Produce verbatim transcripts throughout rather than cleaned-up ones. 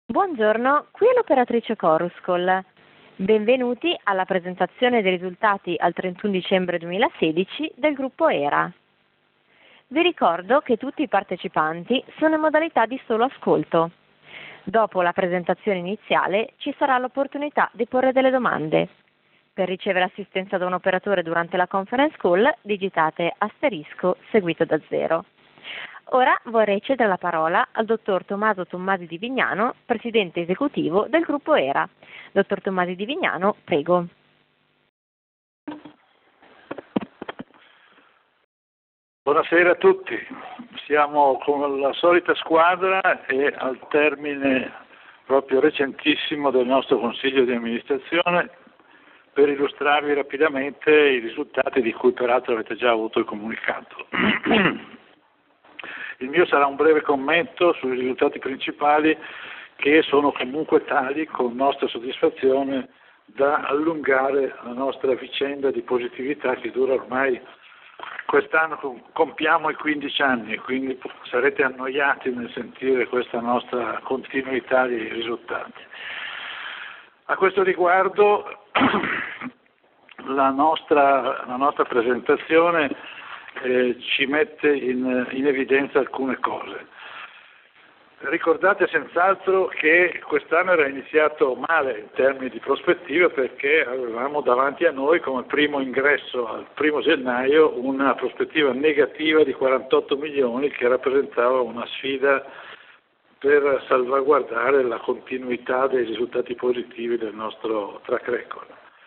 Buongiorno, qui è l'operatrice Coruscol. Benvenuti alla presentazione dei risultati al trentuno dicembre duemilasedici del gruppo ERA. Vi ricordo che tutti i partecipanti sono in modalità di solo ascolto. Dopo la presentazione iniziale ci sarà l'opportunità di porre delle domande. Per ricevere assistenza da un operatore durante la conference call digitate asterisco seguito da zero. Ora vorrei cedere la parola al dottor Tommaso Tommasi di Vignano, presidente esecutivo del gruppo ERA. Dottor Tommasi di Vignano, prego. Buonasera a tutti, siamo con la solita squadra e al termine proprio recentissimo del nostro consiglio di amministrazione per illustrarvi rapidamente i risultati di cui peraltro avete già avuto il comunicato. Il mio sarà un breve commento sui risultati principali che sono comunque tali, con nostra soddisfazione, da allungare la nostra vicenda di positività che dura ormai, quest'anno compiamo i quindici anni, quindi sarete annoiati nel sentire questa nostra continuità di risultati. A questo riguardo la nostra, la nostra presentazione Eh, ci mette in, in evidenza alcune cose. Ricordate senz'altro che quest'anno era iniziato male in termini di prospettiva perché avevamo davanti a noi come primo ingresso al primo gennaio una prospettiva negativa di quarantotto milioni che rappresentava una sfida per salvaguardare la continuità dei risultati positivi del nostro track record.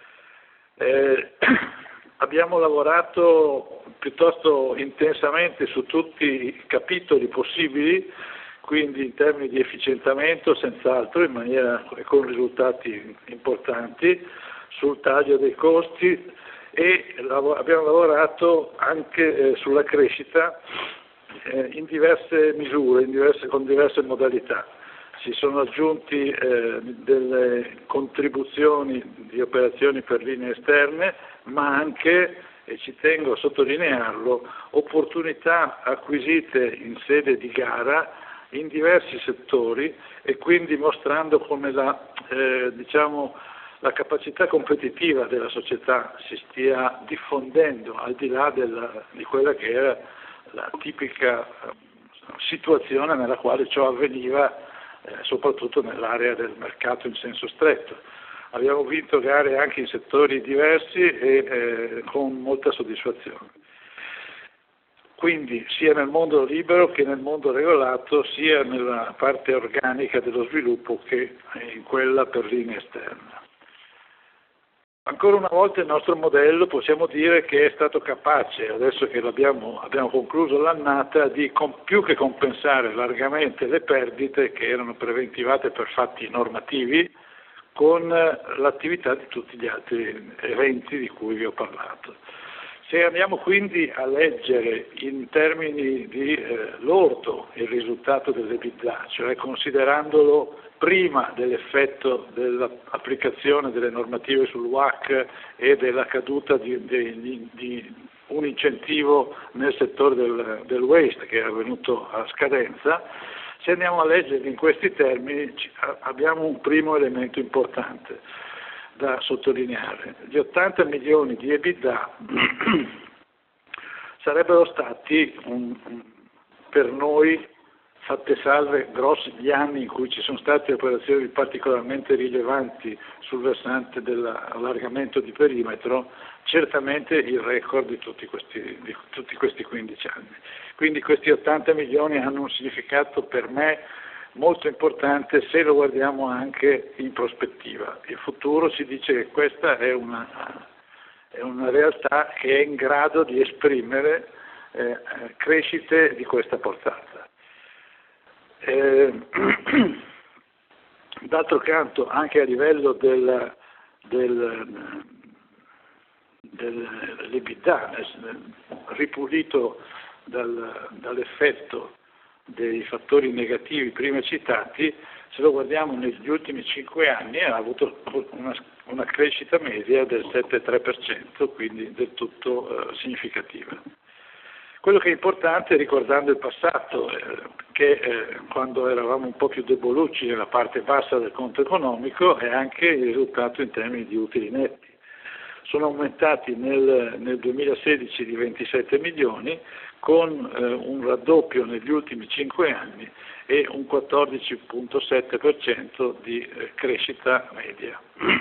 Eh, Abbiamo lavorato piuttosto intensamente su tutti i capitoli possibili, quindi in termini di efficientamento senz'altro, in maniera e con risultati importanti, sul taglio dei costi e lav- abbiamo lavorato anche eh, sulla crescita eh, in diverse misure, in diverse, con diverse modalità. Si sono aggiunti eh, delle contribuzioni di operazioni per linee esterne, ma anche, e ci tengo a sottolinearlo, opportunità acquisite in sede di gara in diversi settori e quindi mostrando come la, eh, diciamo, la capacità competitiva della società si stia diffondendo al di là della, di quella che era la tipica situazione nella quale ciò avveniva Eh, soprattutto nell'area del mercato in senso stretto. Abbiamo vinto gare anche in settori diversi e eh, con molta soddisfazione. Quindi sia nel mondo libero che nel mondo regolato, sia nella parte organica dello sviluppo che in quella per linee esterne. Ancora una volta il nostro modello possiamo dire che è stato capace, adesso che l'abbiamo, abbiamo concluso l'annata, di com- più che compensare largamente le perdite che erano preventivate per fatti normativi con l'attività di tutti gli altri eventi di cui vi ho parlato. Se andiamo quindi a leggere in termini di eh, lordo il risultato dell'EBITDA, cioè considerandolo prima dell'effetto dell'applicazione delle normative sul W A C e della caduta di, di, di un incentivo nel settore del, del waste che era venuto a scadenza, se andiamo a leggere in questi termini abbiamo un primo elemento importante da sottolineare. Gli ottanta milioni di EBITDA sarebbero stati un, per noi, fatte salve grossi gli anni in cui ci sono state operazioni particolarmente rilevanti sul versante dell'allargamento di perimetro, certamente il record di tutti questi, di tutti questi quindici anni. Quindi questi ottanta milioni hanno un significato per me molto importante se lo guardiamo anche in prospettiva. Il futuro ci dice che questa è una, è una realtà che è in grado di esprimere eh, crescite di questa portata. Eh, d'altro canto anche a livello del, del, dell'EBITDA ripulito dal, dall'effetto dei fattori negativi prima citati, se lo guardiamo negli ultimi cinque anni ha avuto una, una crescita media del sette virgola tre per cento, quindi del tutto eh, significativa. Quello che è importante, ricordando il passato, eh, che eh, quando eravamo un po' più debolucci nella parte bassa del conto economico, è anche il risultato in termini di utili netti. Sono aumentati nel, nel duemilasedici di ventisette milioni, con eh, un raddoppio negli ultimi cinque anni e un quattordici virgola sette per cento di eh, crescita media.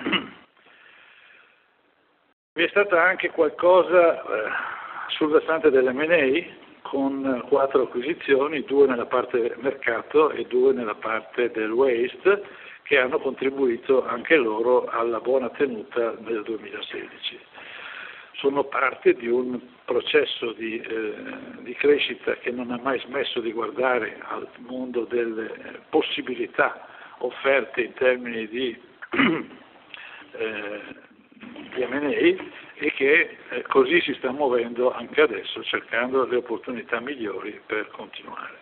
Vi è stata anche qualcosa eh, sul versante dell'emme and A, con quattro acquisizioni, due nella parte mercato e due nella parte del waste, che hanno contribuito anche loro alla buona tenuta del duemilasedici. Sono parte di un processo di, eh, di crescita che non ha mai smesso di guardare al mondo delle possibilità offerte in termini di eh, di emme and A e che eh, così si sta muovendo anche adesso, cercando le opportunità migliori per continuare.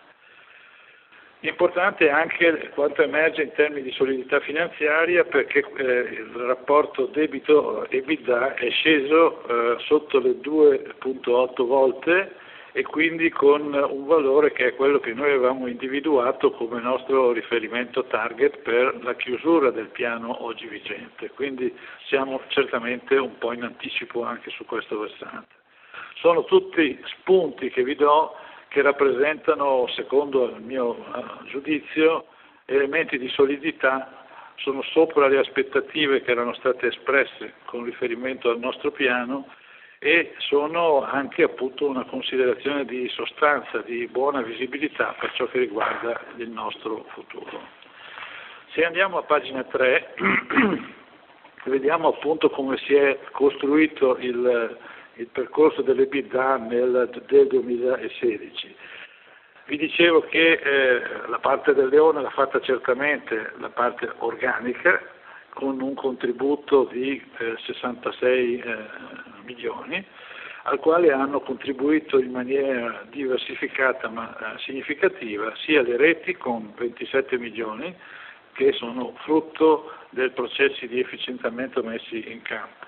Importante anche quanto emerge in termini di solidità finanziaria, perché eh, il rapporto debito-EBITDA è sceso eh, sotto le due virgola otto volte e quindi con un valore che è quello che noi avevamo individuato come nostro riferimento target per la chiusura del piano oggi vigente, quindi siamo certamente un po' in anticipo anche su questo versante. Sono tutti spunti che vi do che rappresentano, secondo il mio uh, giudizio, elementi di solidità, sono sopra le aspettative che erano state espresse con riferimento al nostro piano e sono anche appunto una considerazione di sostanza, di buona visibilità per ciò che riguarda il nostro futuro. Se andiamo a pagina tre, vediamo appunto come si è costruito il, il percorso dell'EBITDA nel, del duemilasedici. Vi dicevo che eh, la parte del leone l'ha fatta certamente la parte organica, con un contributo di eh, sessantasei eh, milioni, al quale hanno contribuito in maniera diversificata ma eh, significativa sia le reti con ventisette milioni, che sono frutto dei processi di efficientamento messi in campo.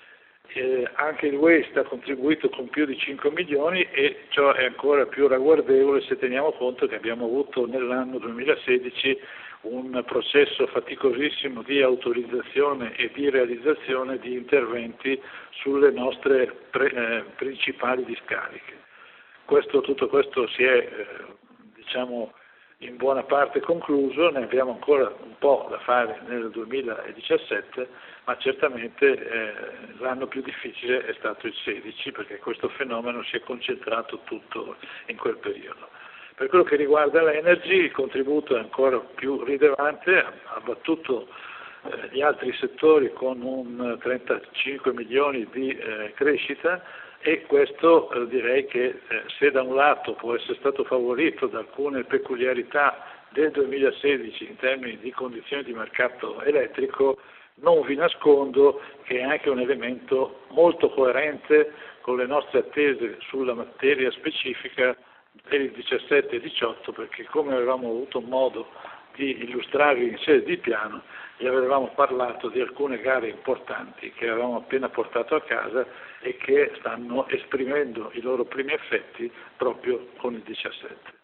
Eh, anche il waste ha contribuito con più di cinque milioni e ciò è ancora più ragguardevole se teniamo conto che abbiamo avuto nell'anno duemilasedici un processo faticosissimo di autorizzazione e di realizzazione di interventi sulle nostre pre, eh, principali discariche. Questo, tutto questo si è eh, diciamo, in buona parte concluso, ne abbiamo ancora un po' da fare nel duemiladiciassette, ma certamente eh, l'anno più difficile è stato il sedici, perché questo fenomeno si è concentrato tutto in quel periodo. Per quello che riguarda l'energy, il contributo è ancora più rilevante, ha battuto eh, gli altri settori con un trentacinque milioni di eh, crescita, e questo eh, direi che eh, se da un lato può essere stato favorito da alcune peculiarità del duemilasedici in termini di condizioni di mercato elettrico, non vi nascondo che è anche un elemento molto coerente con le nostre attese sulla materia specifica per il diciassette e diciotto, perché come avevamo avuto modo di illustrarvi in sede di piano, gli avevamo parlato di alcune gare importanti che avevamo appena portato a casa e che stanno esprimendo i loro primi effetti proprio con il diciassette.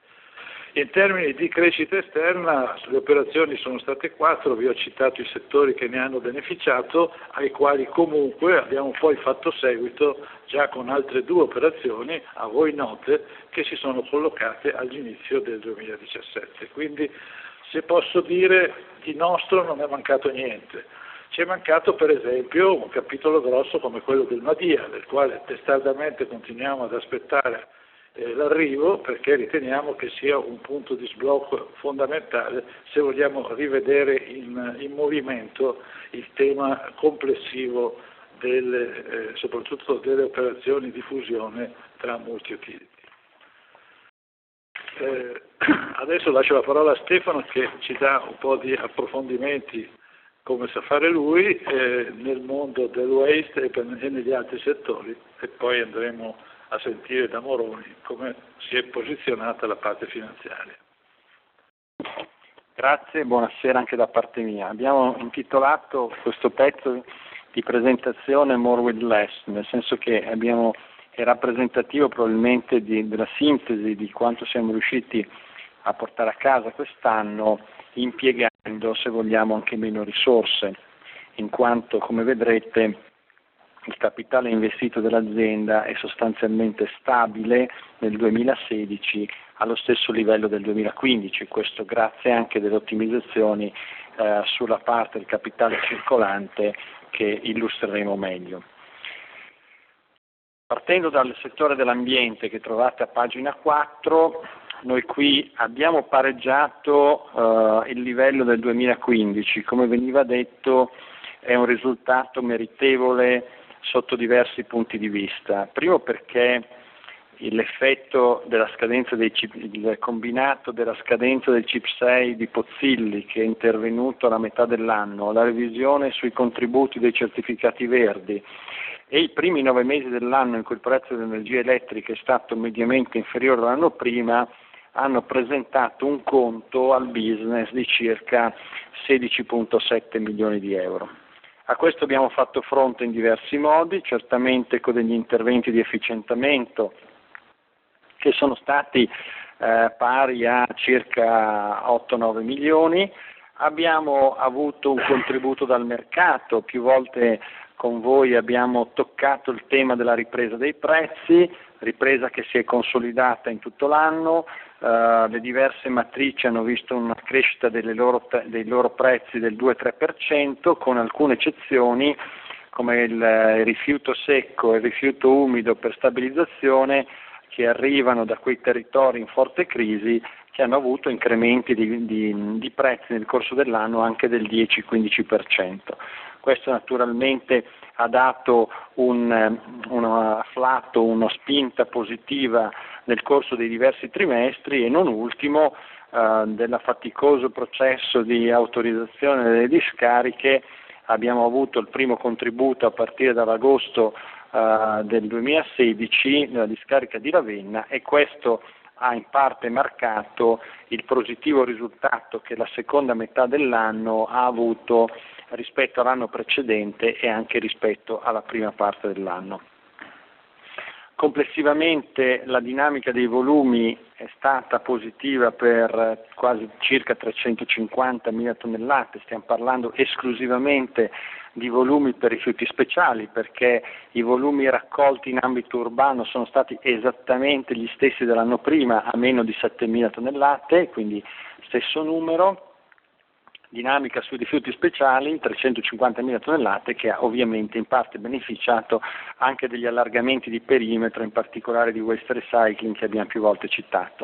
In termini di crescita esterna, le operazioni sono state quattro, vi ho citato i settori che ne hanno beneficiato, ai quali comunque abbiamo poi fatto seguito già con altre due operazioni, a voi note, che si sono collocate all'inizio del duemiladiciassette. Quindi, se posso dire, di nostro non è mancato niente. Ci è mancato per esempio un capitolo grosso come quello del Madia, del quale testardamente continuiamo ad aspettare eh, l'arrivo, perché riteniamo che sia un punto di sblocco fondamentale se vogliamo rivedere in, in movimento il tema complessivo delle, eh, soprattutto delle operazioni di fusione tra multi-utility. Eh, adesso lascio la parola a Stefano che ci dà un po' di approfondimenti, come sa fare lui, eh, nel mondo del waste e, per, e negli altri settori, e poi andremo a sentire da Moroni come si è posizionata la parte finanziaria. Grazie, buonasera anche da parte mia. Abbiamo intitolato questo pezzo di presentazione More with Less, nel senso che abbiamo è rappresentativo probabilmente di, della sintesi di quanto siamo riusciti a portare a casa quest'anno impiegando, se vogliamo, anche meno risorse, in quanto, come vedrete, il capitale investito dell'azienda è sostanzialmente stabile nel duemilasedici allo stesso livello del duemilaquindici, questo grazie anche delle ottimizzazioni eh, sulla parte del capitale circolante che illustreremo meglio. Partendo dal settore dell'ambiente che trovate a pagina quattro, noi qui abbiamo pareggiato eh, il livello del duemilaquindici, come veniva detto è un risultato meritevole sotto diversi punti di vista. Primo perché l'effetto della scadenza dei C I P, il combinato della scadenza del C I P sei di Pozzilli che è intervenuto alla metà dell'anno, la revisione sui contributi dei certificati verdi e i primi nove mesi dell'anno in cui il prezzo dell'energia elettrica è stato mediamente inferiore all'anno prima, hanno presentato un conto al business di circa sedici virgola sette milioni di euro. A questo abbiamo fatto fronte in diversi modi, certamente con degli interventi di efficientamento che sono stati eh, pari a circa otto nove milioni. Abbiamo avuto un contributo dal mercato, più volte con voi abbiamo toccato il tema della ripresa dei prezzi, ripresa che si è consolidata in tutto l'anno, uh, le diverse matrici hanno visto una crescita delle loro, dei loro prezzi del due tre per cento, con alcune eccezioni come il, il rifiuto secco e il rifiuto umido per stabilizzazione che arrivano da quei territori in forte crisi che hanno avuto incrementi di, di, di prezzi nel corso dell'anno anche del dieci quindici per cento. Questo naturalmente ha dato un, uno afflatto, una spinta positiva nel corso dei diversi trimestri e non ultimo eh, del faticoso processo di autorizzazione delle discariche. Abbiamo avuto il primo contributo a partire dall'agosto eh, del duemilasedici nella discarica di Ravenna e questo ha in parte marcato il positivo risultato che la seconda metà dell'anno ha avuto rispetto all'anno precedente e anche rispetto alla prima parte dell'anno. Complessivamente la dinamica dei volumi è stata positiva per quasi circa trecentocinquantamila tonnellate, stiamo parlando esclusivamente di volumi per rifiuti speciali perché i volumi raccolti in ambito urbano sono stati esattamente gli stessi dell'anno prima a meno di settemila tonnellate, quindi stesso numero. Dinamica sui rifiuti speciali, trecentocinquantamila tonnellate, che ha ovviamente in parte beneficiato anche degli allargamenti di perimetro, in particolare di waste recycling che abbiamo più volte citato.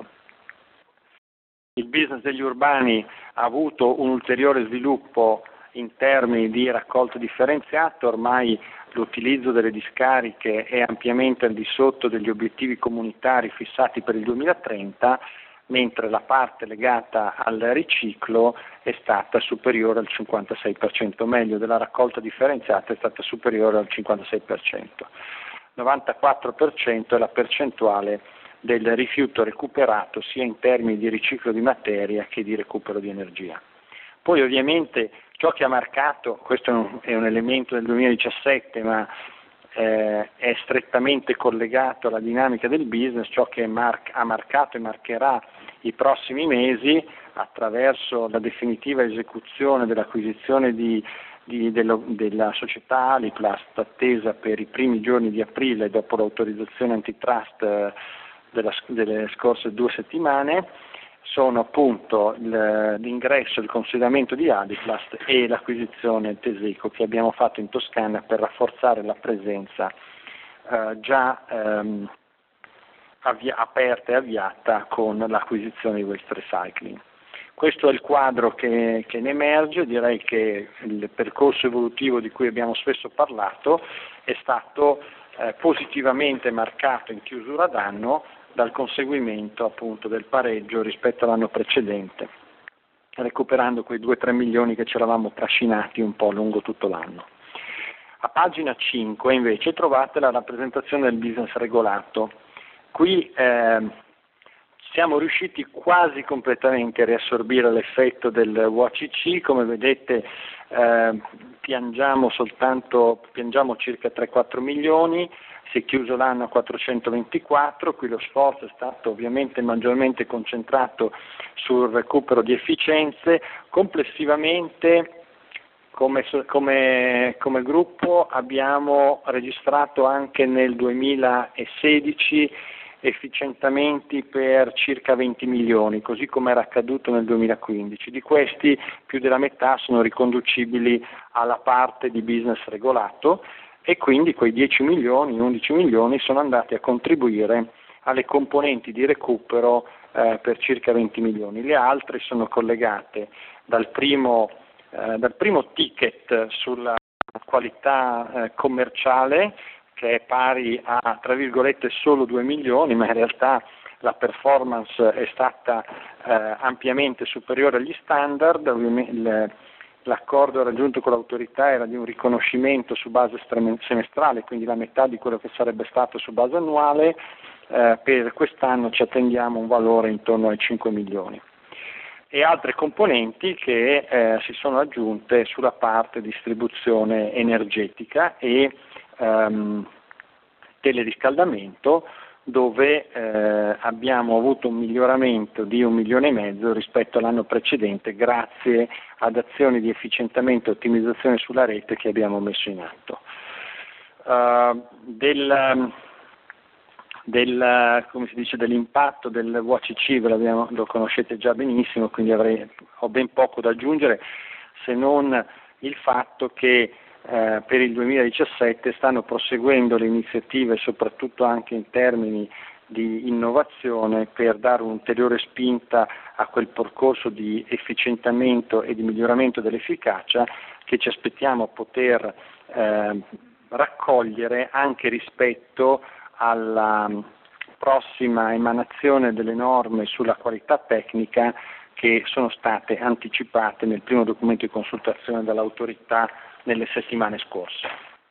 Il business degli urbani ha avuto un ulteriore sviluppo in termini di raccolta differenziata, ormai l'utilizzo delle discariche è ampiamente al di sotto degli obiettivi comunitari fissati per il duemilatrenta, mentre la parte legata al riciclo è stata superiore al cinquantasei per cento, meglio della raccolta differenziata è stata superiore al cinquantasei per cento. novantaquattro per cento è la percentuale del rifiuto recuperato sia in termini di riciclo di materia che di recupero di energia. Poi ovviamente ciò che ha marcato, questo è un, è un elemento del duemiladiciassette ma Eh, è strettamente collegato alla dinamica del business, ciò che mar- ha marcato e marcherà i prossimi mesi attraverso la definitiva esecuzione dell'acquisizione di, di, dello, della società Aliplast attesa per i primi giorni di aprile dopo l'autorizzazione antitrust eh, della, delle scorse due settimane. Sono appunto l'ingresso e il consolidamento di Aliplast e l'acquisizione Teseco che abbiamo fatto in Toscana per rafforzare la presenza eh, già ehm, avvia- aperta e avviata con l'acquisizione di waste recycling. Questo è il quadro che, che ne emerge, direi che il percorso evolutivo di cui abbiamo spesso parlato è stato eh, positivamente marcato in chiusura d'anno dal conseguimento appunto del pareggio rispetto all'anno precedente, recuperando quei due tre milioni che ci eravamo trascinati un po' lungo tutto l'anno. A pagina cinque invece trovate la rappresentazione del business regolato. Qui eh, siamo riusciti quasi completamente a riassorbire l'effetto del U A C C, come vedete eh, piangiamo soltanto, piangiamo circa tre quattro milioni, si è chiuso l'anno a quattrocentoventiquattro, qui lo sforzo è stato ovviamente maggiormente concentrato sul recupero di efficienze. Complessivamente come, come, come gruppo abbiamo registrato anche nel duemilasedici efficientamenti per circa venti milioni, così come era accaduto nel duemilaquindici. Di questi più della metà sono riconducibili alla parte di business regolato e quindi quei dieci milioni, undici milioni sono andati a contribuire alle componenti di recupero eh, per circa venti milioni. Le altre sono collegate dal primo, eh, dal primo ticket sulla qualità eh, commerciale, che è pari a, tra virgolette, solo due milioni, ma in realtà la performance è stata eh, ampiamente superiore agli standard. Ovviamente l'accordo raggiunto con l'autorità era di un riconoscimento su base semestrale, quindi la metà di quello che sarebbe stato su base annuale. Eh, per quest'anno ci attendiamo un valore intorno ai cinque milioni. E altre componenti che eh, si sono aggiunte sulla parte distribuzione energetica e ehm, teleriscaldamento, dove eh, abbiamo avuto un miglioramento di un milione e mezzo rispetto all'anno precedente grazie ad azioni di efficientamento e ottimizzazione sulla rete che abbiamo messo in atto. Uh, del, del, come si dice, dell'impatto del V C C ve l'abbiamo, lo conoscete già benissimo, quindi avrei, ho ben poco da aggiungere se non il fatto che eh, per il duemiladiciassette stanno proseguendo le iniziative, soprattutto anche in termini di innovazione, per dare un'ulteriore spinta a quel percorso di efficientamento e di miglioramento dell'efficacia che ci aspettiamo poter eh, raccogliere anche rispetto alla prossima emanazione delle norme sulla qualità tecnica che sono state anticipate nel primo documento di consultazione dall'autorità nelle settimane scorse.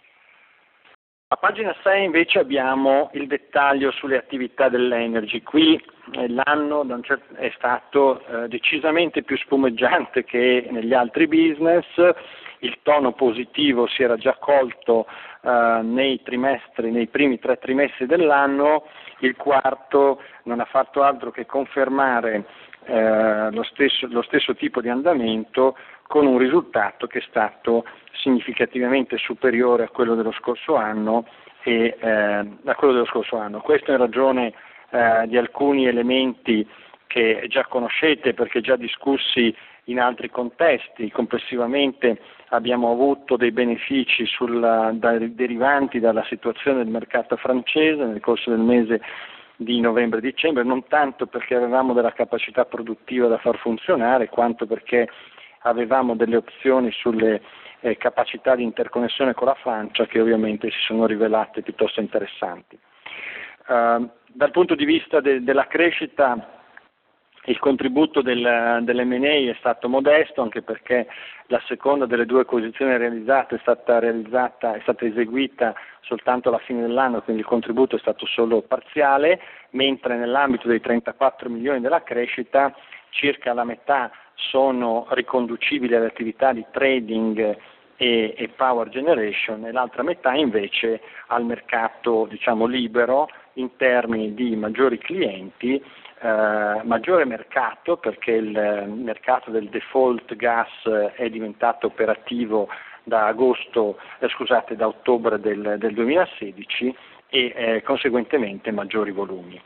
A pagina sei invece abbiamo il dettaglio sulle attività dell'Energy. Qui eh, l'anno è stato eh, decisamente più spumeggiante che negli altri business. Il tono positivo si era già colto eh, nei trimestri, nei primi tre trimestri dell'anno. Il quarto non ha fatto altro che confermare eh, lo stesso, lo stesso tipo di andamento, con un risultato che è stato significativamente superiore a quello dello scorso anno e eh, a quello dello scorso anno. Questo in ragione eh, di alcuni elementi che già conoscete perché già discussi in altri contesti. Complessivamente abbiamo avuto dei benefici sulla, da, derivanti dalla situazione del mercato francese nel corso del mese di novembre e dicembre, non tanto perché avevamo della capacità produttiva da far funzionare, quanto perché avevamo delle opzioni sulle eh, capacità di interconnessione con la Francia che ovviamente si sono rivelate piuttosto interessanti. Uh, dal punto di vista de- della crescita, il contributo del, dell'M and A è stato modesto, anche perché la seconda delle due acquisizioni realizzate è stata realizzata, è stata eseguita soltanto alla fine dell'anno, quindi il contributo è stato solo parziale, mentre nell'ambito dei trentaquattro milioni della crescita circa la metà sono riconducibili alle attività di trading e, e power generation e l'altra metà invece al mercato, diciamo, libero in termini di maggiori clienti, eh, maggiore mercato perché il mercato del default gas è diventato operativo da agosto, eh, scusate, da ottobre del, del duemilasedici e eh, conseguentemente maggiori volumi.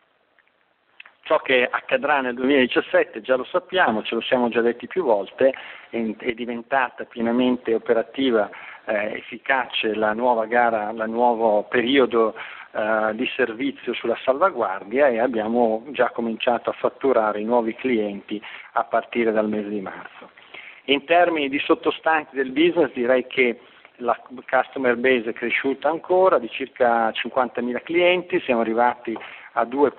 Ciò che accadrà nel duemiladiciassette già lo sappiamo, ce lo siamo già detti più volte, è, è diventata pienamente operativa, eh, efficace la nuova gara, il nuovo periodo eh, di servizio sulla salvaguardia e abbiamo già cominciato a fatturare i nuovi clienti a partire dal mese di marzo. In termini di sottostanti del business direi che la customer base è cresciuta ancora di circa cinquantamila clienti, siamo arrivati a due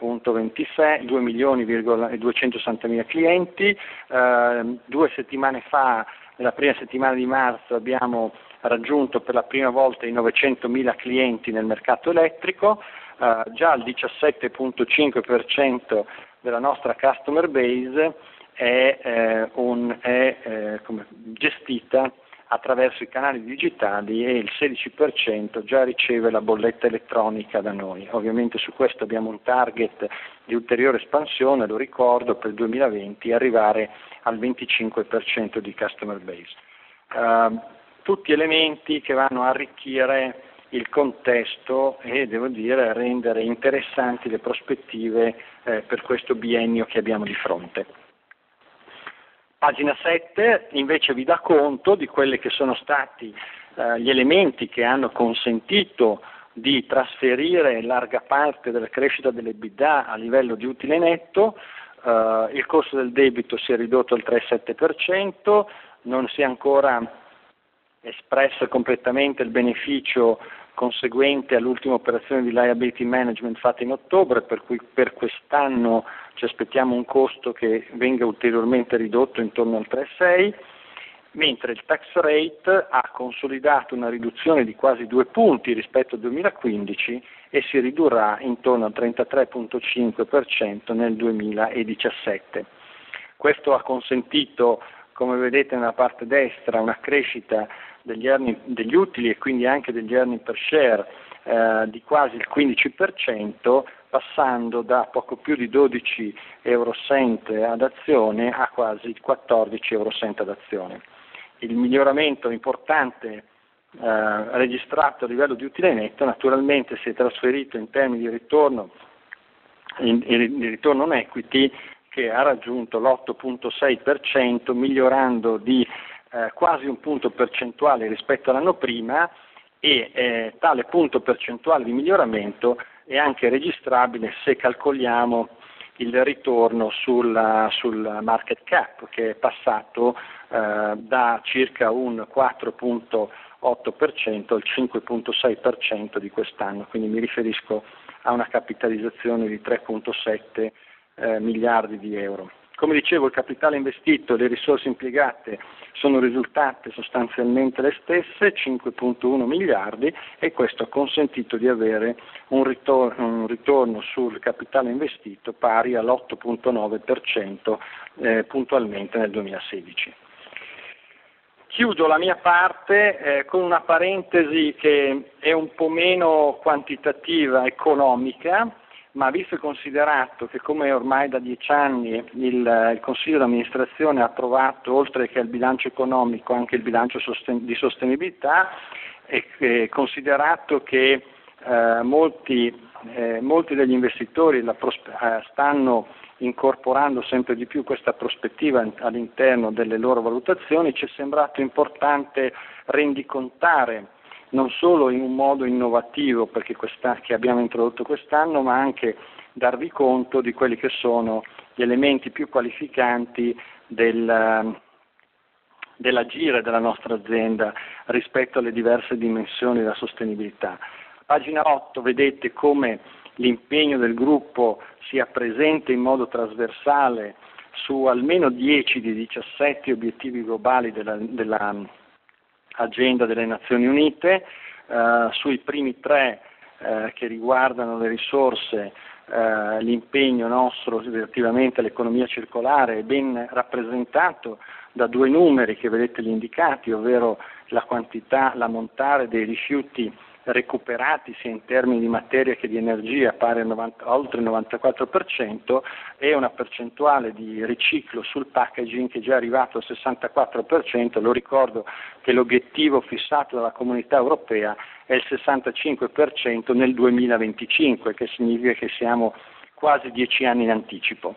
milioni e duecentosessantamila clienti, eh, due settimane fa, nella prima settimana di marzo, abbiamo raggiunto per la prima volta i novecentomila clienti nel mercato elettrico, eh, già il diciassette virgola cinque per cento della nostra customer base è, eh, un, è eh, come, gestita attraverso i canali digitali e il sedici per cento già riceve la bolletta elettronica da noi. Ovviamente su questo abbiamo un target di ulteriore espansione, lo ricordo, per il duemilaventi arrivare al venticinque per cento di customer base. Uh, tutti elementi che vanno a arricchire il contesto e, devo dire, rendere interessanti le prospettive eh, per questo biennio che abbiamo di fronte. Pagina sette invece vi dà conto di quelli che sono stati eh, gli elementi che hanno consentito di trasferire larga parte della crescita dell'EBITDA a livello di utile netto. Eh, il costo del debito si è ridotto al tre virgola sette per cento, non si è ancora espresso completamente il beneficio conseguente all'ultima operazione di liability management fatta in ottobre, per cui per quest'anno ci aspettiamo un costo che venga ulteriormente ridotto intorno al tre virgola sei, mentre il tax rate ha consolidato una riduzione di quasi due punti rispetto al duemilaquindici e si ridurrà intorno al trentatré virgola cinque per cento nel duemiladiciassette. Questo ha consentito, come vedete nella parte destra, una crescita degli, earning, degli utili e quindi anche degli earning per share eh, di quasi il quindici per cento, passando da poco più di dodici euro cent ad azione a quasi quattordici euro cent ad azione. Il miglioramento importante eh, registrato a livello di utile netto naturalmente si è trasferito in termini di ritorno, in, in, di ritorno on equity, che ha raggiunto l'otto virgola sei per cento, migliorando di eh, quasi un punto percentuale rispetto all'anno prima, e eh, tale punto percentuale di miglioramento è anche registrabile se calcoliamo il ritorno sulla, sul market cap, che è passato eh, da circa un quattro virgola otto per cento al cinque virgola sei per cento di quest'anno, quindi mi riferisco a una capitalizzazione di tre virgola sette eh, miliardi di euro. Come dicevo, il capitale investito e le risorse impiegate sono risultate sostanzialmente le stesse, cinque virgola uno miliardi, e questo ha consentito di avere un ritorno, un ritorno sul capitale investito pari all'otto virgola nove per cento eh, puntualmente nel duemilasedici. Chiudo la mia parte eh, con una parentesi che è un po' meno quantitativa, economica, ma visto e considerato che, come ormai da dieci anni il, il Consiglio di amministrazione ha approvato, oltre che il bilancio economico, anche il bilancio sosten- di sostenibilità, e, e considerato che eh, molti, eh, molti degli investitori la prospe- eh, stanno incorporando sempre di più questa prospettiva all'interno delle loro valutazioni, ci è sembrato importante rendicontare non solo in un modo innovativo, perché questa, che abbiamo introdotto quest'anno, ma anche darvi conto di quelli che sono gli elementi più qualificanti del, dell'agire della nostra azienda rispetto alle diverse dimensioni della sostenibilità. A pagina otto vedete come l'impegno del gruppo sia presente in modo trasversale su almeno dieci dei diciassette obiettivi globali della, della agenda delle Nazioni Unite, eh, sui primi tre eh, che riguardano le risorse, eh, l'impegno nostro relativamente all'economia circolare è ben rappresentato da due numeri che vedete lì indicati, ovvero la quantità, l'ammontare dei rifiuti recuperati sia in termini di materia che di energia pari a novanta, oltre il novantaquattro per cento, e una percentuale di riciclo sul packaging che è già arrivato al sessantaquattro per cento. Lo ricordo che l'obiettivo fissato dalla Comunità Europea è il sessantacinque per cento nel duemilaventicinque, che significa che siamo quasi dieci anni in anticipo.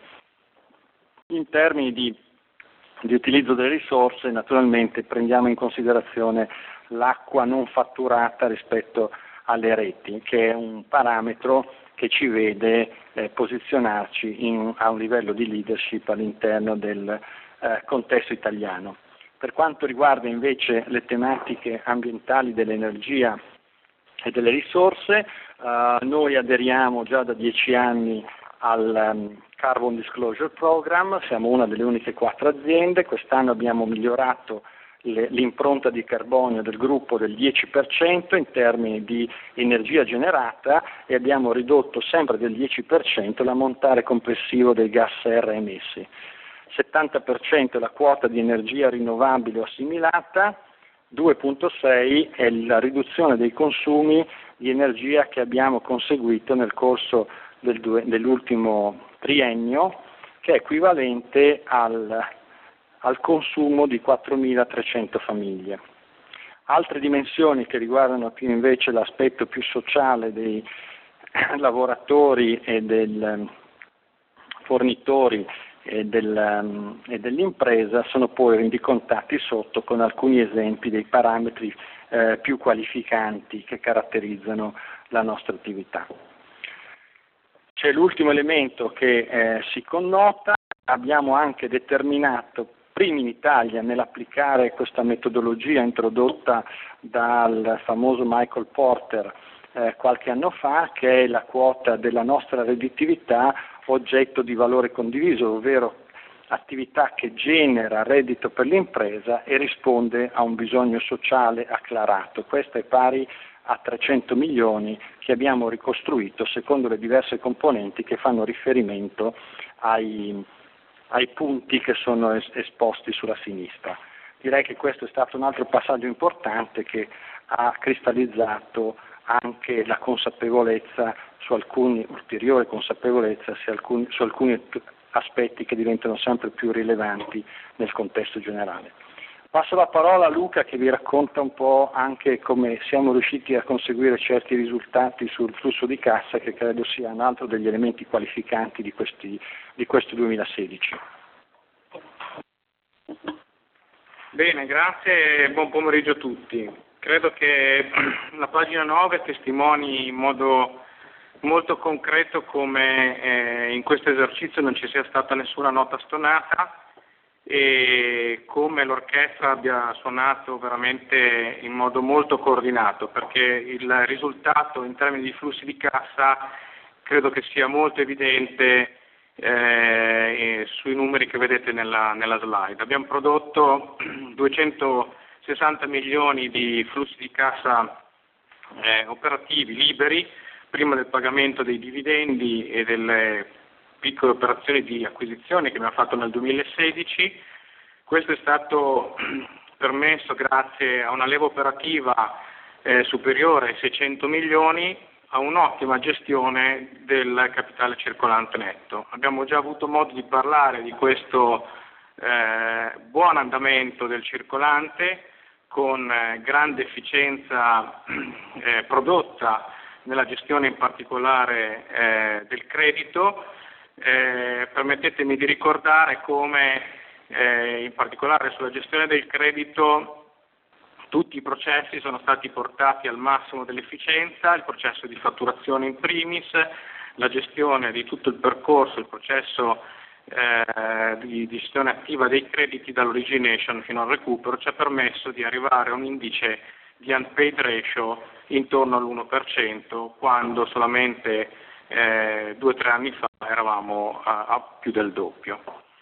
In termini di, di utilizzo delle risorse, naturalmente prendiamo in considerazione l'acqua non fatturata rispetto alle reti, che è un parametro che ci vede eh, posizionarci in, a un livello di leadership all'interno del eh, contesto italiano. Per quanto riguarda invece le tematiche ambientali dell'energia e delle risorse, eh, noi aderiamo già da dieci anni al um, Carbon Disclosure Program, siamo una delle uniche quattro aziende, quest'anno abbiamo migliorato l'impronta di carbonio del gruppo del dieci per cento in termini di energia generata e abbiamo ridotto sempre del dieci per cento l'ammontare complessivo dei gas serra emessi. settanta per cento è la quota di energia rinnovabile o assimilata, due punto sei è la riduzione dei consumi di energia che abbiamo conseguito nel corso del due, dell'ultimo triennio, che è equivalente al, al consumo di quattromilatrecento famiglie. Altre dimensioni che riguardano più invece l'aspetto più sociale dei lavoratori e del fornitori e, del, e dell'impresa sono poi rendicontati sotto con alcuni esempi dei parametri eh, più qualificanti che caratterizzano la nostra attività. C'è l'ultimo elemento che eh, si connota: abbiamo anche determinato, primi in Italia nell'applicare questa metodologia introdotta dal famoso Michael Porter eh, qualche anno fa, che è la quota della nostra redditività oggetto di valore condiviso, ovvero attività che genera reddito per l'impresa e risponde a un bisogno sociale acclarato. Questa è pari a trecento milioni che abbiamo ricostruito secondo le diverse componenti che fanno riferimento ai, ai punti che sono es- esposti sulla sinistra. Direi che questo è stato un altro passaggio importante che ha cristallizzato anche la consapevolezza su alcuni, ulteriore consapevolezza su alcuni, su alcuni aspetti che diventano sempre più rilevanti nel contesto generale. Passo la parola a Luca che vi racconta un po' anche come siamo riusciti a conseguire certi risultati sul flusso di cassa, che credo sia un altro degli elementi qualificanti di, questi, di questo duemilasedici. Bene, grazie e buon pomeriggio a tutti. Credo che la pagina nove testimoni in modo molto concreto come eh, in questo esercizio non ci sia stata nessuna nota stonata e come l'orchestra abbia suonato veramente in modo molto coordinato, perché il risultato in termini di flussi di cassa credo che sia molto evidente eh, sui numeri che vedete nella, nella slide. Abbiamo prodotto duecentosessanta milioni di flussi di cassa eh, operativi liberi prima del pagamento dei dividendi e delle piccole operazioni di acquisizione che abbiamo fatto nel duemilasedici. Questo è stato permesso grazie a una leva operativa eh, superiore ai seicento milioni, a un'ottima gestione del capitale circolante netto. Abbiamo già avuto modo di parlare di questo eh, buon andamento del circolante con eh, grande efficienza eh, prodotta nella gestione in particolare eh, del credito. Eh, permettetemi di ricordare come eh, in particolare sulla gestione del credito tutti i processi sono stati portati al massimo dell'efficienza, il processo di fatturazione in primis, la gestione di tutto il percorso, il processo eh, di, di gestione attiva dei crediti dall'origination fino al recupero ci ha permesso di arrivare a un indice di unpaid ratio intorno all'uno per cento, quando solamente eh, due o tre anni fa eravamo a, a più del doppio.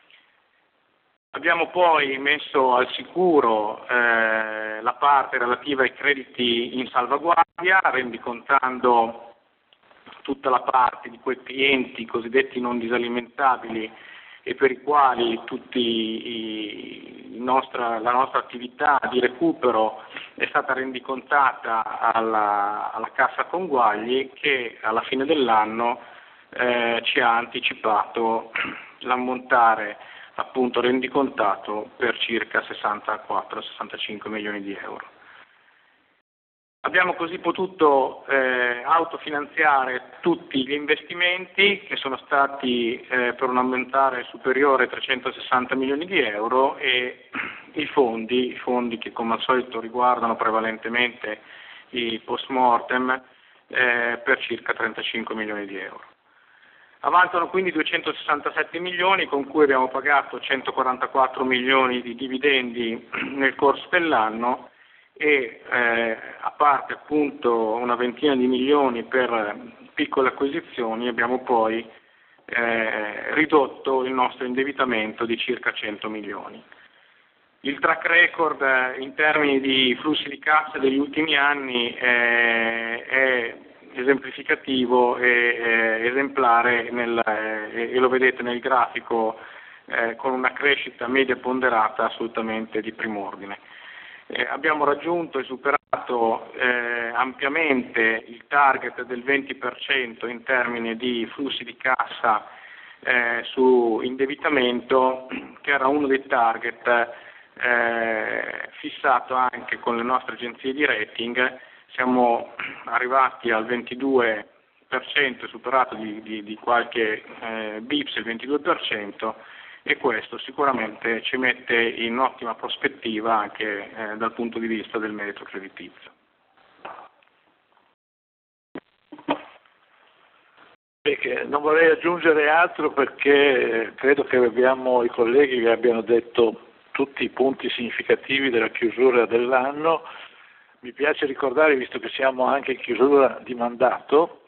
Abbiamo poi messo al sicuro eh, la parte relativa ai crediti in salvaguardia, rendicontando tutta la parte di quei clienti cosiddetti non disalimentabili e per i quali tutti i, il nostra, la nostra attività di recupero è stata rendicontata alla, alla Cassa Conguagli, che alla fine dell'anno eh, ci ha anticipato l'ammontare appunto rendicontato per circa sessantaquattro sessantacinque milioni di euro. Abbiamo così potuto eh, autofinanziare tutti gli investimenti che sono stati eh, per un ammontare superiore ai trecentosessanta milioni di euro e i fondi, i fondi che come al solito riguardano prevalentemente i post mortem eh, per circa trentacinque milioni di euro. Avanzano quindi duecentosessantasette milioni con cui abbiamo pagato centoquarantaquattro milioni di dividendi nel corso dell'anno e eh, a parte appunto una ventina di milioni per piccole acquisizioni abbiamo poi eh, ridotto il nostro indebitamento di circa cento milioni. Il track record eh, in termini di flussi di cassa degli ultimi anni eh, è esemplificativo e eh, esemplare nel, eh, e lo vedete nel grafico eh, con una crescita media ponderata assolutamente di prim'ordine. Eh, abbiamo raggiunto e superato eh, ampiamente il target del venti per cento in termini di flussi di cassa eh, su indebitamento, che era uno dei target eh, fissato anche con le nostre agenzie di rating. Siamo arrivati al ventidue per cento, superato di, di, di qualche eh, bips il ventidue per cento, e questo sicuramente ci mette in ottima prospettiva anche eh, dal punto di vista del merito creditizio. Perché non vorrei aggiungere altro, perché credo che abbiamo, i colleghi vi abbiano detto tutti i punti significativi della chiusura dell'anno. Mi piace ricordare, visto che siamo anche in chiusura di mandato,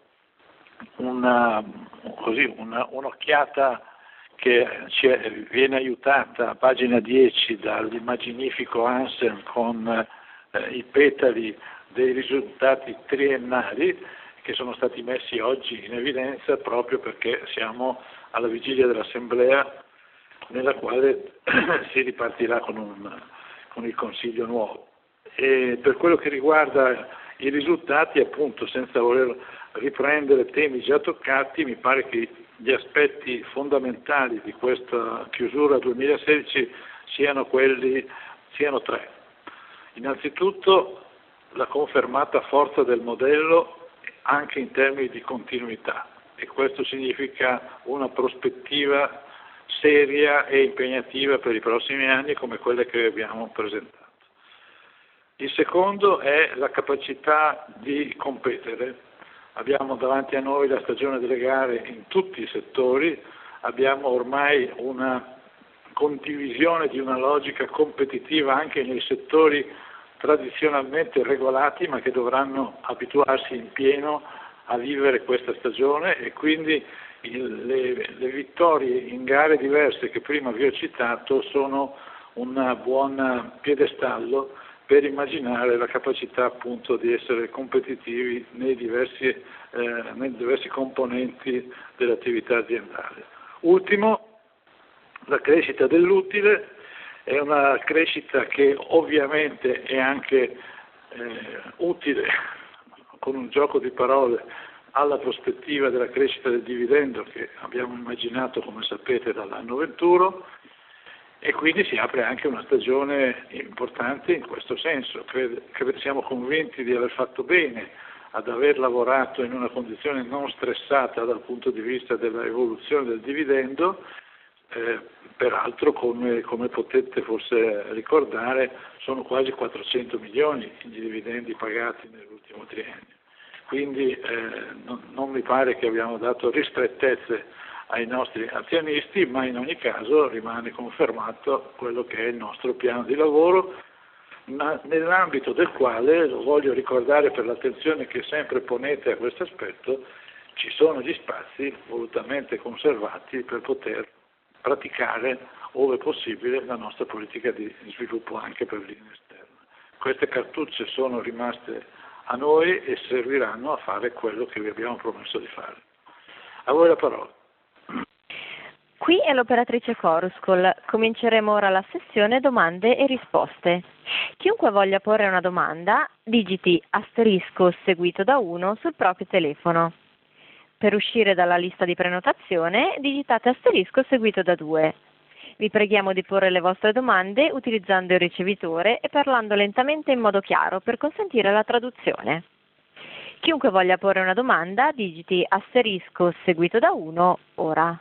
una, così, una, un'occhiata che ci è, viene aiutata a pagina dieci dall'immaginifico Hansen con eh, i petali dei risultati triennali che sono stati messi oggi in evidenza proprio perché siamo alla vigilia dell'assemblea nella quale si ripartirà con, un, con il Consiglio nuovo. E per quello che riguarda i risultati, appunto, senza voler riprendere temi già toccati, mi pare che gli aspetti fondamentali di questa chiusura duemilasedici siano quelli, siano tre. Innanzitutto la confermata forza del modello anche in termini di continuità, e questo significa una prospettiva seria e impegnativa per i prossimi anni come quelle che abbiamo presentato. Il secondo è la capacità di competere. Abbiamo davanti a noi la stagione delle gare in tutti i settori, abbiamo ormai una condivisione di una logica competitiva anche nei settori tradizionalmente regolati, ma che dovranno abituarsi in pieno a vivere questa stagione, e quindi il, le, le vittorie in gare diverse che prima vi ho citato sono un buon piedestallo per immaginare la capacità appunto di essere competitivi nei diversi, eh, nei diversi componenti dell'attività aziendale. Ultimo, la crescita dell'utile è una crescita che ovviamente è anche eh, utile, con un gioco di parole, alla prospettiva della crescita del dividendo che abbiamo immaginato, come sapete, dall'anno venturo, e quindi si apre anche una stagione importante in questo senso. Credo, siamo convinti di aver fatto bene ad aver lavorato in una condizione non stressata dal punto di vista dell'evoluzione del dividendo, eh, peraltro come, come potete forse ricordare sono quasi quattrocento milioni i dividendi pagati nell'ultimo triennio. Quindi eh, non, non mi pare che abbiamo dato ristrettezze ai nostri azionisti, ma in ogni caso rimane confermato quello che è il nostro piano di lavoro, ma nell'ambito del quale, lo voglio ricordare per l'attenzione che sempre ponete a questo aspetto, ci sono gli spazi volutamente conservati per poter praticare, ove possibile, la nostra politica di sviluppo anche per linee esterne. Queste cartucce sono rimaste a noi e serviranno a fare quello che vi abbiamo promesso di fare. A voi la parola. Qui è l'operatrice Coruscol. Cominceremo ora la sessione domande e risposte. Chiunque voglia porre una domanda, digiti asterisco seguito da uno sul proprio telefono. Per uscire dalla lista di prenotazione, digitate asterisco seguito da due. Vi preghiamo di porre le vostre domande utilizzando il ricevitore e parlando lentamente in modo chiaro per consentire la traduzione. Chiunque voglia porre una domanda, digiti asterisco seguito da uno ora.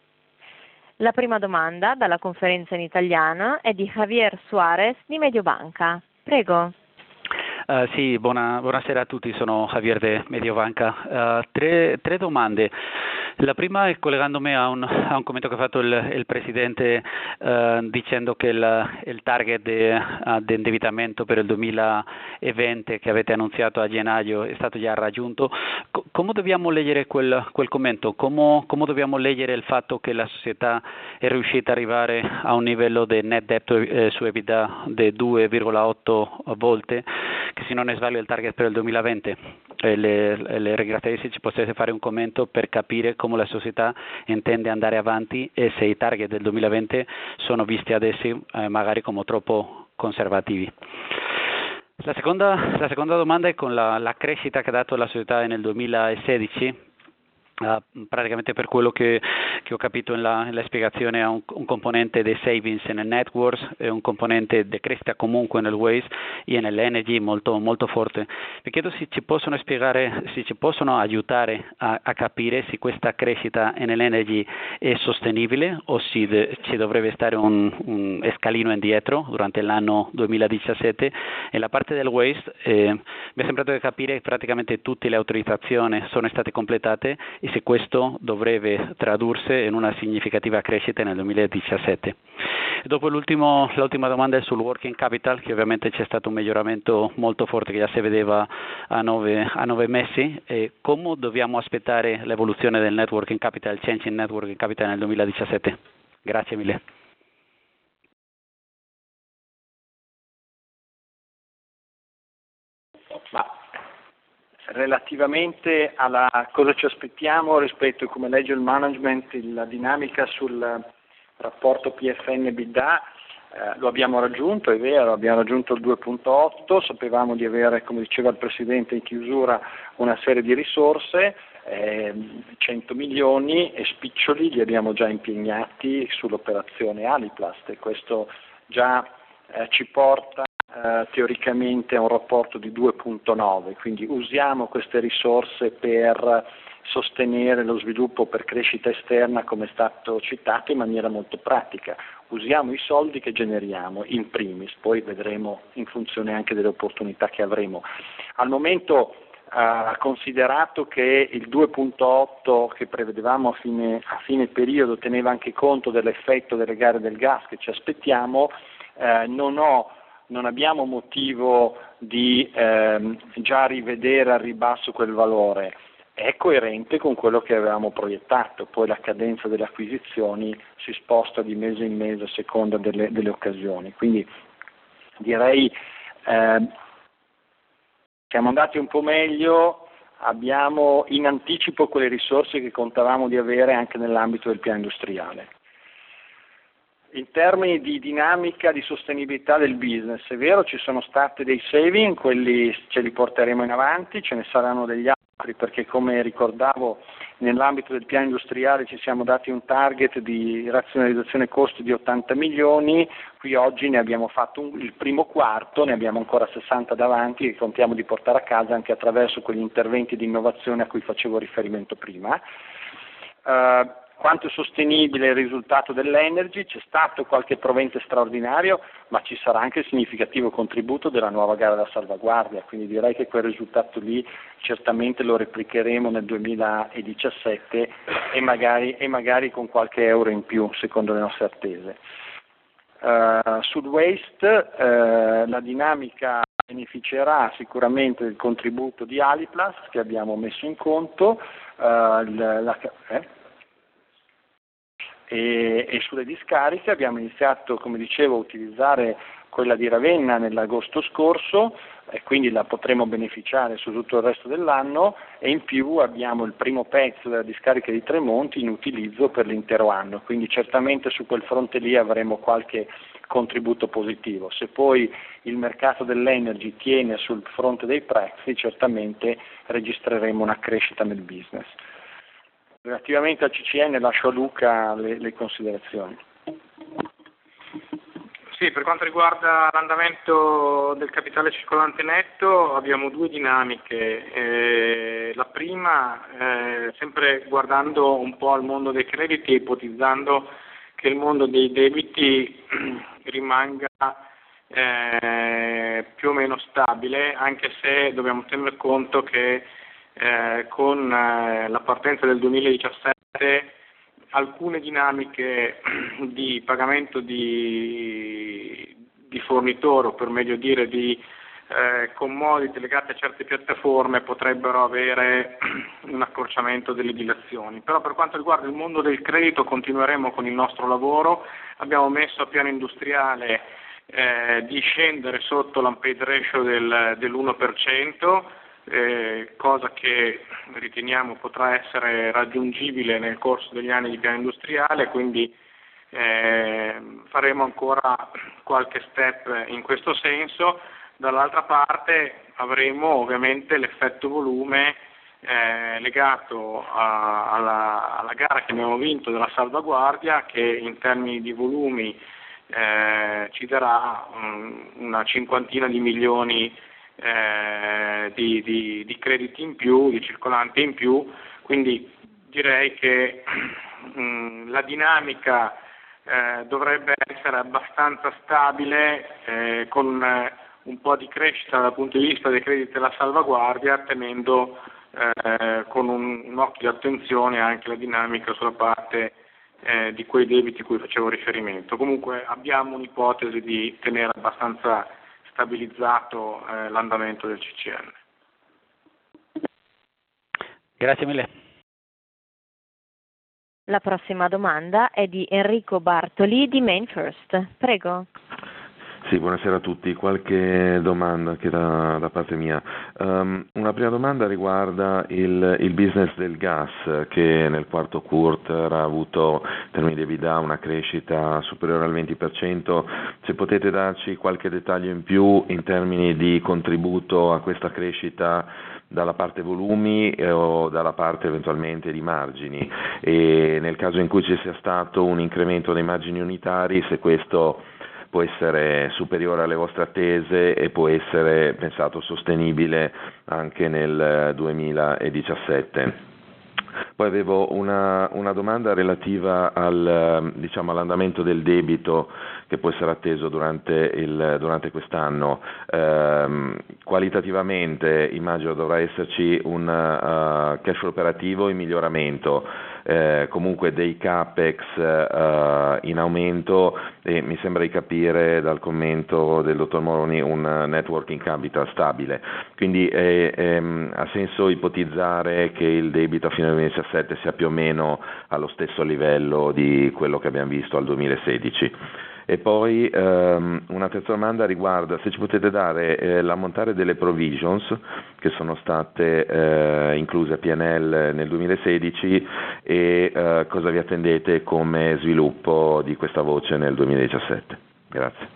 La prima domanda dalla conferenza in italiano è di Javier Suarez di Mediobanca. Prego. Uh, sì, buona, buonasera a tutti, sono Javier de Mediobanca. Uh, tre, tre domande. La prima è collegandomi a un, a un commento che ha fatto il, il Presidente uh, dicendo che il, il target di indebitamento per il duemilaventi che avete annunziato a gennaio è stato già raggiunto. Co- come dobbiamo leggere quel, quel commento? Come, come dobbiamo leggere il fatto che la società è riuscita ad arrivare a un livello di net debt eh, su EBITDA di due virgola otto volte, che se non ne sbaglio è il target per il duemilaventi? Eh, le, le ringrazierei se ci potesse fare un commento per capire come la società intende andare avanti e se i target del duemilaventi sono visti adesso eh, magari come troppo conservativi. La seconda, la seconda domanda è con la, la crescita che ha dato la società nel duemilasedici. Uh, praticamente per quello che, che ho capito nella, nella spiegazione ha un, un componente dei savings nel networks e un componente di crescita comunque nel waste e nell'energy molto, molto forte. Vi chiedo se ci possono spiegare, se ci possono aiutare a, a capire se questa crescita nell'energy è sostenibile o se de, ci dovrebbe stare un, un scalino indietro durante l'anno duemiladiciassette. E la parte del waste eh, mi è sembrato di capire che praticamente tutte le autorizzazioni sono state completate e se questo dovrebbe tradursi in una significativa crescita nel duemiladiciassette. E dopo l'ultimo, l'ultima domanda è sul working capital, che ovviamente c'è stato un miglioramento molto forte che già si vedeva a nove, a nove mesi. E come dobbiamo aspettare l'evoluzione del net working capital, il change in net working capital nel duemiladiciassette? Grazie mille. Ma relativamente alla cosa ci aspettiamo rispetto a come legge il management, la dinamica sul rapporto P F N B D A, eh, lo abbiamo raggiunto, è vero, abbiamo raggiunto il due virgola otto, sapevamo di avere, come diceva il Presidente in chiusura, una serie di risorse, eh, cento milioni e spiccioli li abbiamo già impegnati sull'operazione Aliplast e questo già eh, ci porta Uh, teoricamente a un rapporto di due virgola nove, quindi usiamo queste risorse per sostenere lo sviluppo per crescita esterna, come è stato citato, in maniera molto pratica. Usiamo i soldi che generiamo in primis, poi vedremo in funzione anche delle opportunità che avremo. Al momento, uh, considerato che il due virgola otto che prevedevamo a fine, a fine periodo teneva anche conto dell'effetto delle gare del gas che ci aspettiamo, uh, non ho non abbiamo motivo di ehm, già rivedere al ribasso quel valore, è coerente con quello che avevamo proiettato, poi la cadenza delle acquisizioni si sposta di mese in mese a seconda delle, delle occasioni, quindi direi eh, siamo andati un po' meglio, abbiamo in anticipo quelle risorse che contavamo di avere anche nell'ambito del piano industriale. In termini di dinamica di sostenibilità del business, è vero, ci sono stati dei saving, quelli ce li porteremo in avanti, ce ne saranno degli altri perché come ricordavo nell'ambito del piano industriale ci siamo dati un target di razionalizzazione costi di ottanta milioni, qui oggi ne abbiamo fatto un, il primo quarto, ne abbiamo ancora sessanta davanti che contiamo di portare a casa anche attraverso quegli interventi di innovazione a cui facevo riferimento prima. Uh, Quanto è sostenibile il risultato dell'Energy? C'è stato qualche provente straordinario, ma ci sarà anche il significativo contributo della nuova gara da salvaguardia, quindi direi che quel risultato lì certamente lo replicheremo nel duemiladiciassette e magari, e magari con qualche euro in più, secondo le nostre attese. Uh, sul waste uh, la dinamica beneficerà sicuramente del contributo di Aliplast che abbiamo messo in conto, uh, la, la, eh? E, e sulle discariche abbiamo iniziato, come dicevo, a utilizzare quella di Ravenna nell'agosto scorso e quindi la potremo beneficiare su tutto il resto dell'anno e in più abbiamo il primo pezzo della discarica di Tremonti in utilizzo per l'intero anno, quindi certamente su quel fronte lì avremo qualche contributo positivo. Se poi il mercato dell'energy tiene sul fronte dei prezzi, certamente registreremo una crescita nel business. Relativamente al C C N lascio a Luca le, le considerazioni. Sì, per quanto riguarda l'andamento del capitale circolante netto abbiamo due dinamiche. Eh, la prima, eh, sempre guardando un po' al mondo dei crediti e ipotizzando che il mondo dei debiti rimanga eh, più o meno stabile, anche se dobbiamo tenere conto che Eh, con eh, la partenza del duemiladiciassette alcune dinamiche di pagamento di, di fornitore o per meglio dire di eh, commodity legate a certe piattaforme potrebbero avere un accorciamento delle dilazioni. Però per quanto riguarda il mondo del credito continueremo con il nostro lavoro, abbiamo messo a piano industriale eh, di scendere sotto l'unpaid ratio del, dell'uno per cento, Eh, cosa che riteniamo potrà essere raggiungibile nel corso degli anni di piano industriale, quindi eh, faremo ancora qualche step in questo senso, Dall'altra parte avremo ovviamente l'effetto volume eh, legato a, alla, alla gara che abbiamo vinto della salvaguardia, che in termini di volumi eh, ci darà um, una cinquantina di milioni eh, di, di, di crediti in più, di circolanti in più, quindi direi che um, la dinamica eh, dovrebbe essere abbastanza stabile eh, con eh, un po' di crescita dal punto di vista dei crediti della salvaguardia, tenendo eh, con un, un occhio di attenzione anche la dinamica sulla parte eh, di quei debiti a cui facevo riferimento. Comunque abbiamo un'ipotesi di tenere abbastanza stabilizzato eh, l'andamento del C C N. Grazie mille. La prossima domanda è di Enrico Bartoli di MainFirst. Prego. Sì, buonasera a tutti. Qualche domanda anche da, da parte mia. Um, una prima domanda riguarda il, il business del gas, che nel quarto quarter ha avuto in termini di EBITDA una crescita superiore al venti per cento. Se potete darci qualche dettaglio in più in termini di contributo a questa crescita dalla parte volumi eh, o dalla parte eventualmente di margini, e nel caso in cui ci sia stato un incremento dei margini unitari, se questo può essere superiore alle vostre attese e può essere pensato sostenibile anche nel duemiladiciassette. Poi avevo una, una domanda relativa al, diciamo, all'andamento del debito che può essere atteso durante, il, durante quest'anno. Eh, qualitativamente immagino dovrà esserci un uh, cash flow operativo in miglioramento, eh, comunque dei capex uh, in aumento, e mi sembra di capire dal commento del dottor Moroni un net working capital stabile. Quindi eh, ehm, ha senso ipotizzare che il debito a fine duemiladiciassette sia più o meno allo stesso livello di quello che abbiamo visto al duemilasedici. E poi ehm, una terza domanda riguarda se ci potete dare eh, l'ammontare delle provisions che sono state eh, incluse a P and L nel duemilasedici e eh, cosa vi attendete come sviluppo di questa voce nel duemiladiciassette. Grazie.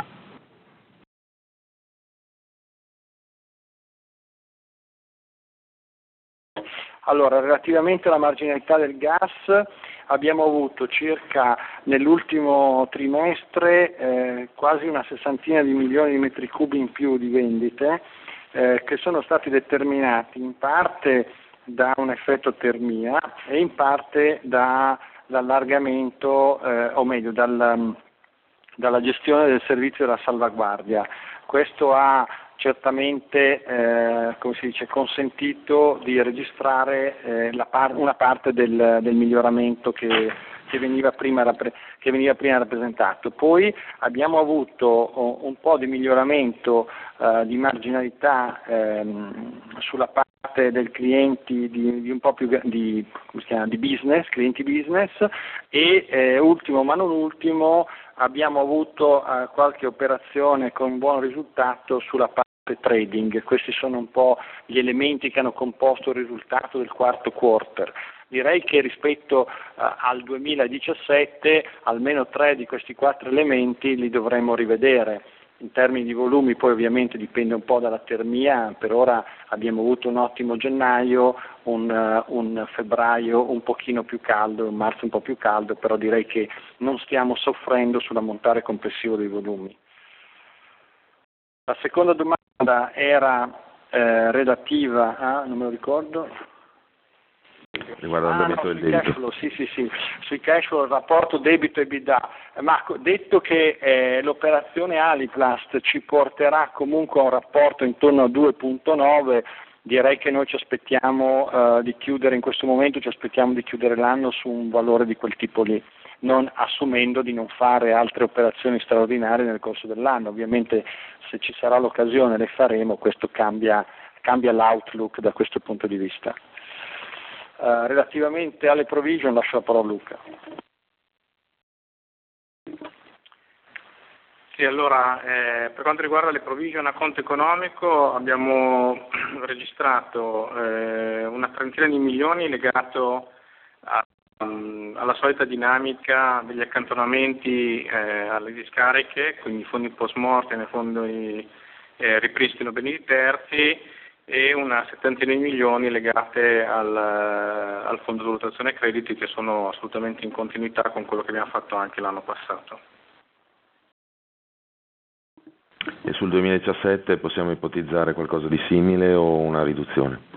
Allora, relativamente alla marginalità del gas, abbiamo avuto circa nell'ultimo trimestre eh, quasi una sessantina di milioni di metri cubi in più di vendite eh, che sono stati determinati in parte da un effetto termia e in parte da, dall'allargamento, eh, o meglio dal, dalla gestione del servizio della salvaguardia. Questo ha certamente eh, come si dice, consentito di registrare eh, la par- una parte del, del miglioramento che, che, veniva prima rappre- che veniva prima rappresentato. Poi abbiamo avuto oh, un po' di miglioramento eh, di marginalità ehm, sulla parte del clienti di, di un po' più di, come si chiama, di business, clienti business e eh, ultimo ma non ultimo abbiamo avuto eh, qualche operazione con buon risultato sulla parte trading. Questi sono un po' gli elementi che hanno composto il risultato del quarto quarter. Direi che rispetto uh, al duemiladiciassette almeno tre di questi quattro elementi li dovremo rivedere. In termini di volumi poi ovviamente dipende un po' dalla termia, per ora abbiamo avuto un ottimo gennaio, un, uh, un febbraio un pochino più caldo, un marzo un po' più caldo, però direi che non stiamo soffrendo sull'ammontare complessivo dei volumi. La seconda domanda era eh, relativa a, non me lo ricordo, riguarda l'andamento ah, no, del sui debito. cash flow, sì, sì, sì, sui cash flow, il rapporto debito EBITDA. Marco, detto che eh, l'operazione Aliplast ci porterà comunque a un rapporto intorno a due virgola nove, direi che noi ci aspettiamo eh, di chiudere in questo momento, ci aspettiamo di chiudere l'anno su un valore di quel tipo lì, non assumendo di non fare altre operazioni straordinarie nel corso dell'anno. Ovviamente se ci sarà l'occasione le faremo, questo cambia, cambia l'outlook da questo punto di vista. Uh, relativamente alle provision lascio la parola a Luca. Sì, allora eh, per quanto riguarda le provision a conto economico abbiamo registrato eh, una trentina di milioni legato a, um, alla solita dinamica degli accantonamenti eh, alle discariche, quindi fondi post mortem e fondi eh, ripristino beni di terzi e una settantina di milioni legate al, al fondo di valutazione crediti, che sono assolutamente in continuità con quello che abbiamo fatto anche l'anno passato. E sul duemiladiciassette possiamo ipotizzare qualcosa di simile o una riduzione?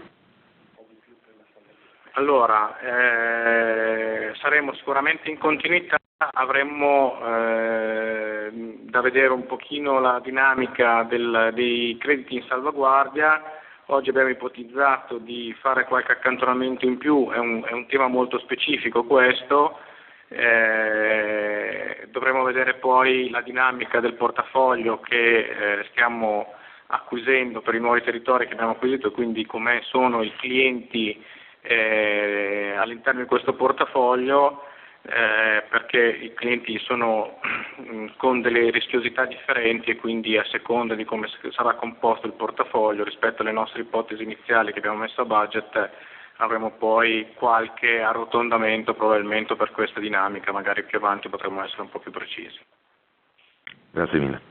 Allora, eh, saremo sicuramente in continuità, avremmo eh, da vedere un pochino la dinamica del, dei crediti in salvaguardia. Oggi abbiamo ipotizzato di fare qualche accantonamento in più, è un, è un tema molto specifico questo, eh, dovremo vedere poi la dinamica del portafoglio che eh, stiamo acquisendo per i nuovi territori che abbiamo acquisito, quindi come sono i clienti Eh, all'interno di questo portafoglio, eh, perché i clienti sono mh, con delle rischiosità differenti e quindi a seconda di come sarà composto il portafoglio rispetto alle nostre ipotesi iniziali che abbiamo messo a budget, avremo poi qualche arrotondamento probabilmente per questa dinamica, magari più avanti potremo essere un po' più precisi. Grazie mille.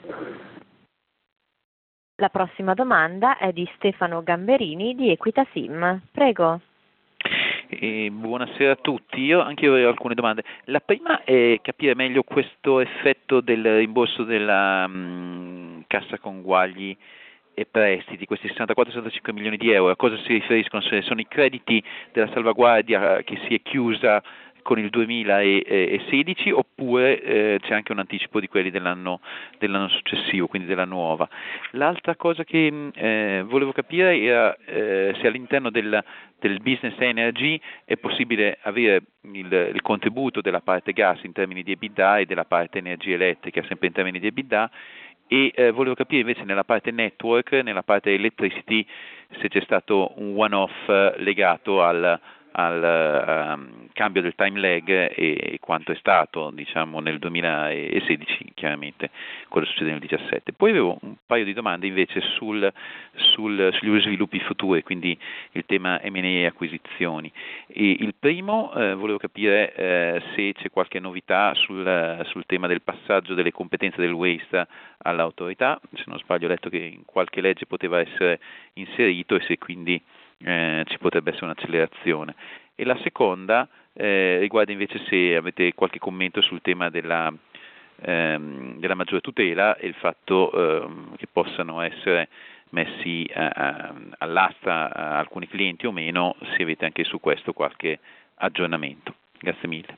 La prossima domanda è di Stefano Gamberini di Equita Sim. Prego. E buonasera a tutti, io anche io avevo alcune domande. La prima è capire meglio questo effetto del rimborso della mh, cassa conguagli e prestiti, questi sessantaquattro sessantacinque milioni di euro, a cosa si riferiscono? Se sono i crediti della salvaguardia che si è chiusa con il duemilasedici oppure eh, c'è anche un anticipo di quelli dell'anno, dell'anno successivo, quindi della nuova. L'altra cosa che eh, volevo capire era eh, se all'interno del, del business energy è possibile avere il, il contributo della parte gas in termini di EBITDA e della parte energia elettrica sempre in termini di EBITDA, e eh, volevo capire invece nella parte network, nella parte electricity, se c'è stato un one-off legato al al um, cambio del time lag e, e quanto è stato, diciamo, nel duemilasedici, chiaramente quello succede nel duemiladiciassette. Poi avevo un paio di domande invece sul, sul, sugli sviluppi futuri, quindi il tema M and A e acquisizioni. E il primo, eh, volevo capire eh, se c'è qualche novità sul, sul tema del passaggio delle competenze del waste all'autorità, se non sbaglio ho letto che in qualche legge poteva essere inserito e se quindi Eh, ci potrebbe essere un'accelerazione. E la seconda eh, riguarda invece se avete qualche commento sul tema della, ehm, della maggiore tutela e il fatto ehm, che possano essere messi a, a, all'asta a alcuni clienti o meno, se avete anche su questo qualche aggiornamento. Grazie mille.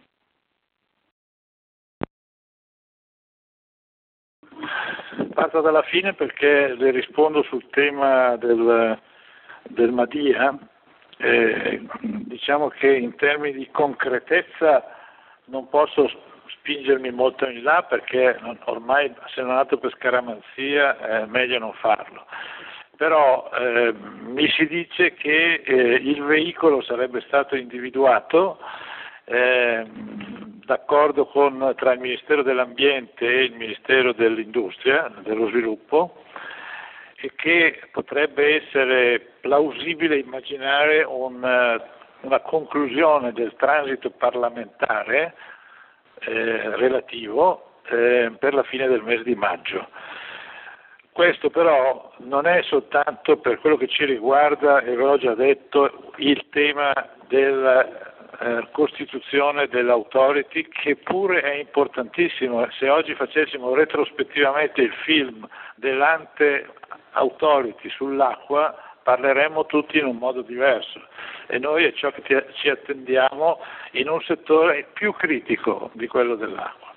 Parto dalla fine perché le rispondo sul tema del del Madia. Eh, diciamo che in termini di concretezza non posso spingermi molto in là perché ormai se non è nato per scaramanzia è meglio non farlo, però eh, mi si dice che eh, il veicolo sarebbe stato individuato eh, d'accordo con, tra il Ministero dell'Ambiente e il Ministero dell'Industria, dello Sviluppo, e che potrebbe essere plausibile immaginare un, una conclusione del transito parlamentare eh, relativo eh, per la fine del mese di maggio. Questo però non è soltanto per quello che ci riguarda, e ve l'ho già detto, il tema della eh, costituzione dell'autority, che pure è importantissimo. Se oggi facessimo retrospettivamente il film dell'ante authority sull'acqua parleremmo tutti in un modo diverso e noi è ciò che ci attendiamo in un settore più critico di quello dell'acqua.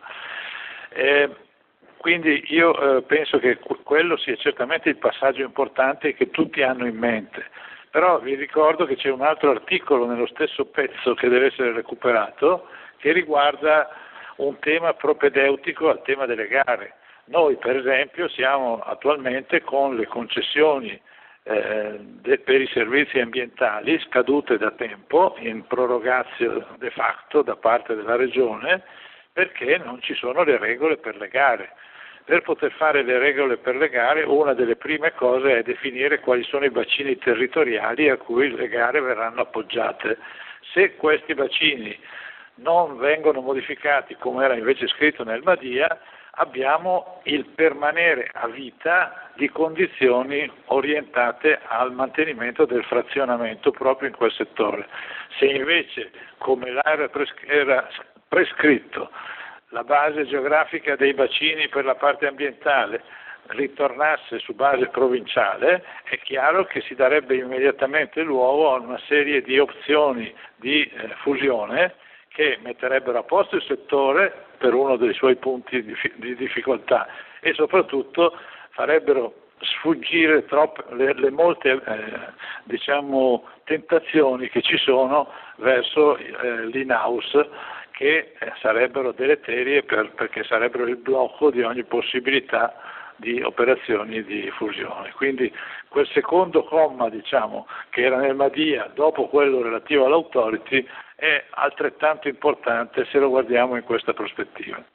Eh, quindi io eh, penso che quello sia certamente il passaggio importante che tutti hanno in mente, però vi ricordo che c'è un altro articolo nello stesso pezzo che deve essere recuperato che riguarda un tema propedeutico al tema delle gare. Noi per esempio siamo attualmente con le concessioni eh, de, per i servizi ambientali scadute da tempo, in prorogatio de facto da parte della Regione, perché non ci sono le regole per le gare. Per poter fare le regole per le gare una delle prime cose è definire quali sono i bacini territoriali a cui le gare verranno appoggiate. Se questi bacini non vengono modificati come era invece scritto nel Madia, abbiamo il permanere a vita di condizioni orientate al mantenimento del frazionamento proprio in quel settore. Se invece, come era prescritto, la base geografica dei bacini per la parte ambientale ritornasse su base provinciale, è chiaro che si darebbe immediatamente luogo a una serie di opzioni di eh, fusione che metterebbero a posto il settore per uno dei suoi punti di, di difficoltà e soprattutto farebbero sfuggire troppe, le, le molte eh, diciamo, tentazioni che ci sono verso eh, l'in-house, che eh, sarebbero deleterie per, perché sarebbero il blocco di ogni possibilità di operazioni di fusione. Quindi quel secondo comma, diciamo, che era nel Madia dopo quello relativo all'autority, è altrettanto importante se lo guardiamo in questa prospettiva.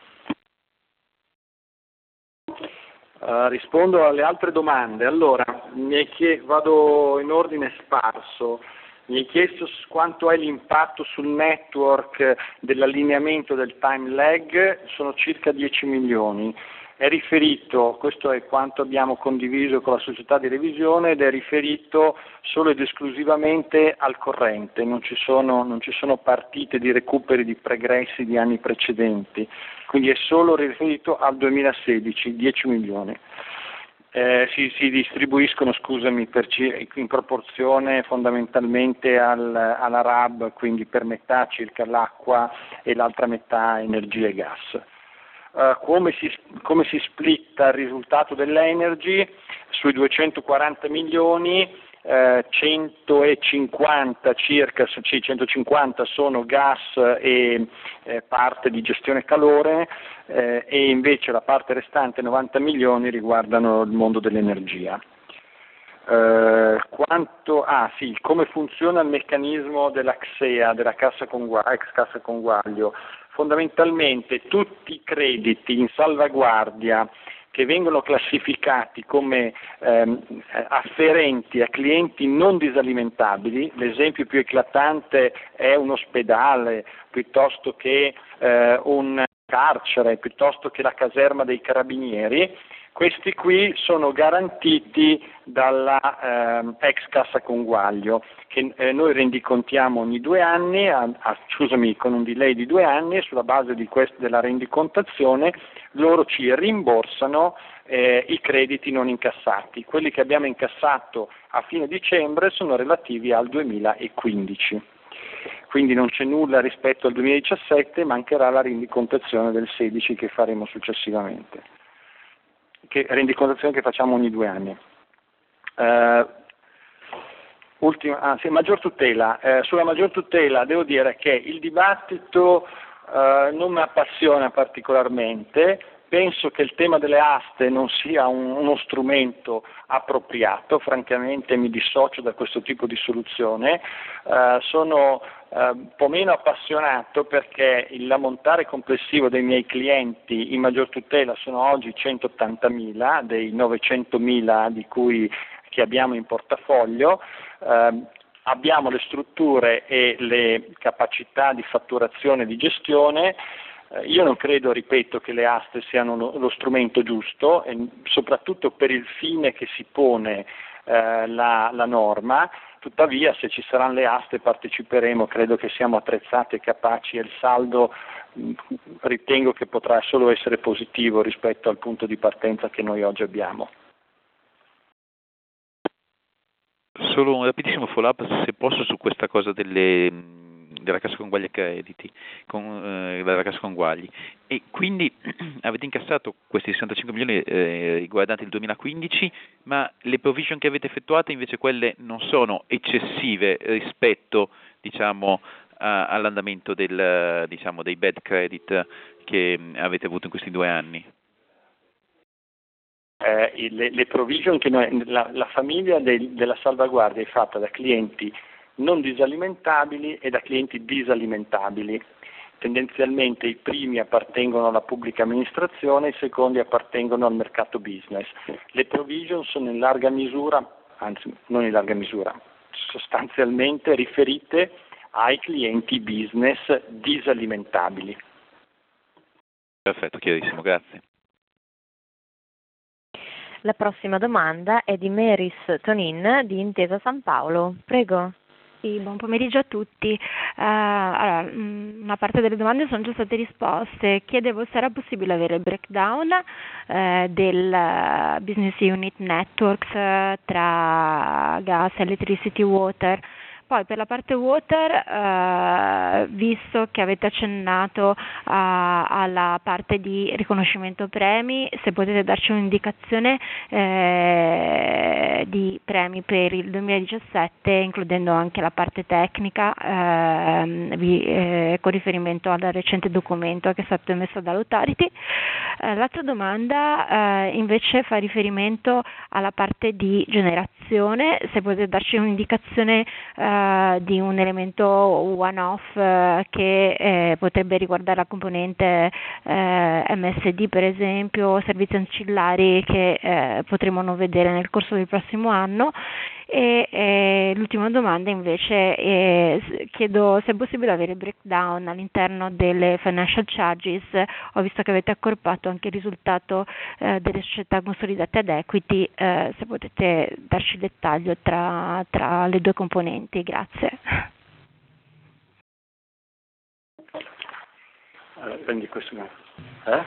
Uh, rispondo alle altre domande. Allora, mi è chie- vado in ordine sparso. Mi hai chiesto quanto è l'impatto sul network dell'allineamento del time lag, sono circa dieci milioni. È riferito, questo è quanto abbiamo condiviso con la società di revisione, ed è riferito solo ed esclusivamente al corrente, non ci sono, non ci sono partite di recuperi di pregressi di anni precedenti, quindi è solo riferito al duemilasedici, dieci milioni. Eh, si, si distribuiscono, scusami, per, in proporzione fondamentalmente al, alla R A B, quindi per metà circa l'acqua e l'altra metà energia e gas. Uh, come, si, come si splitta il risultato dell'energy? Sui duecentoquaranta milioni, eh, centocinquanta circa, sì, centocinquanta sono gas e eh, parte di gestione calore, eh, e invece la parte restante, novanta milioni, riguardano il mondo dell'energia. Uh, quanto, ah sì, come funziona il meccanismo della C S E A, della cassa conguaglio, ex cassa conguaglio? Fondamentalmente tutti i crediti in salvaguardia che vengono classificati come ehm, afferenti a clienti non disalimentabili, l'esempio più eclatante è un ospedale, piuttosto che eh, un carcere, piuttosto che la caserma dei carabinieri, questi qui sono garantiti dalla eh, ex cassa conguaglio, che eh, noi rendicontiamo ogni due anni, a, a, scusami, con un delay di due anni, e sulla base di quest, della rendicontazione loro ci rimborsano eh, i crediti non incassati. Quelli che abbiamo incassato a fine dicembre sono relativi al duemilaquindici. Quindi non c'è nulla rispetto al duemiladiciassette, mancherà la rendicontazione del sedici che faremo successivamente, che rendicontazione che facciamo ogni due anni. Uh, ultima, ah, sì, maggior tutela. Uh, sulla maggior tutela devo dire che il dibattito uh, non mi appassiona particolarmente. Penso che il tema delle aste non sia un, uno strumento appropriato, francamente mi dissocio da questo tipo di soluzione. Uh, sono uh, un po' meno appassionato perché l'ammontare complessivo dei miei clienti in maggior tutela sono oggi centottantamila, dei novecentomila di cui che abbiamo in portafoglio. Uh, abbiamo le strutture e le capacità di fatturazione e di gestione. Io non credo, ripeto, che le aste siano lo, lo strumento giusto, e soprattutto per il fine che si pone eh, la, la norma. Tuttavia, se ci saranno le aste parteciperemo, credo che siamo attrezzati e capaci, e il saldo mh, ritengo che potrà solo essere positivo rispetto al punto di partenza che noi oggi abbiamo. Solo un rapidissimo follow-up, se posso, su questa cosa delle della cassa conguagli e crediti, con, eh, della cassa conguagli, e quindi avete incassato questi sessantacinque milioni eh, riguardanti il duemilaquindici, ma le provision che avete effettuato invece quelle non sono eccessive rispetto, diciamo, a, all'andamento del, diciamo, dei bad credit che avete avuto in questi due anni? Eh, le, le provision che noi, la, la famiglia del, della salvaguardia è fatta da clienti non disalimentabili e da clienti disalimentabili. Tendenzialmente i primi appartengono alla pubblica amministrazione, i secondi appartengono al mercato business. Le provision sono in larga misura, anzi non in larga misura, sostanzialmente riferite ai clienti business disalimentabili. Perfetto, chiarissimo, grazie. La prossima domanda è di Meris Tonin di Intesa San Paolo. Prego. Sì, buon pomeriggio a tutti. Uh, allora, una parte delle domande sono già state risposte. Chiedevo se era possibile avere il breakdown uh, del business unit networks uh, tra gas, electricity, water. Poi per la parte water, eh, visto che avete accennato a, alla parte di riconoscimento premi, se potete darci un'indicazione eh, di premi per il duemiladiciassette, includendo anche la parte tecnica, eh, vi, eh, con riferimento al recente documento che è stato emesso dall'Authority. Eh, l'altra domanda eh, invece fa riferimento alla parte di generazione, se potete darci un'indicazione eh, di un elemento one-off eh, che eh, potrebbe riguardare la componente eh, M S D, per esempio, servizi ancillari che eh, potremo non vedere nel corso del prossimo anno. E eh, l'ultima domanda invece è, chiedo se è possibile avere breakdown all'interno delle financial charges. Ho visto che avete accorpato anche il risultato eh, delle società consolidate ad equity, eh, se potete darci il dettaglio tra, tra le due componenti. Grazie. Allora, prendi questo. Eh?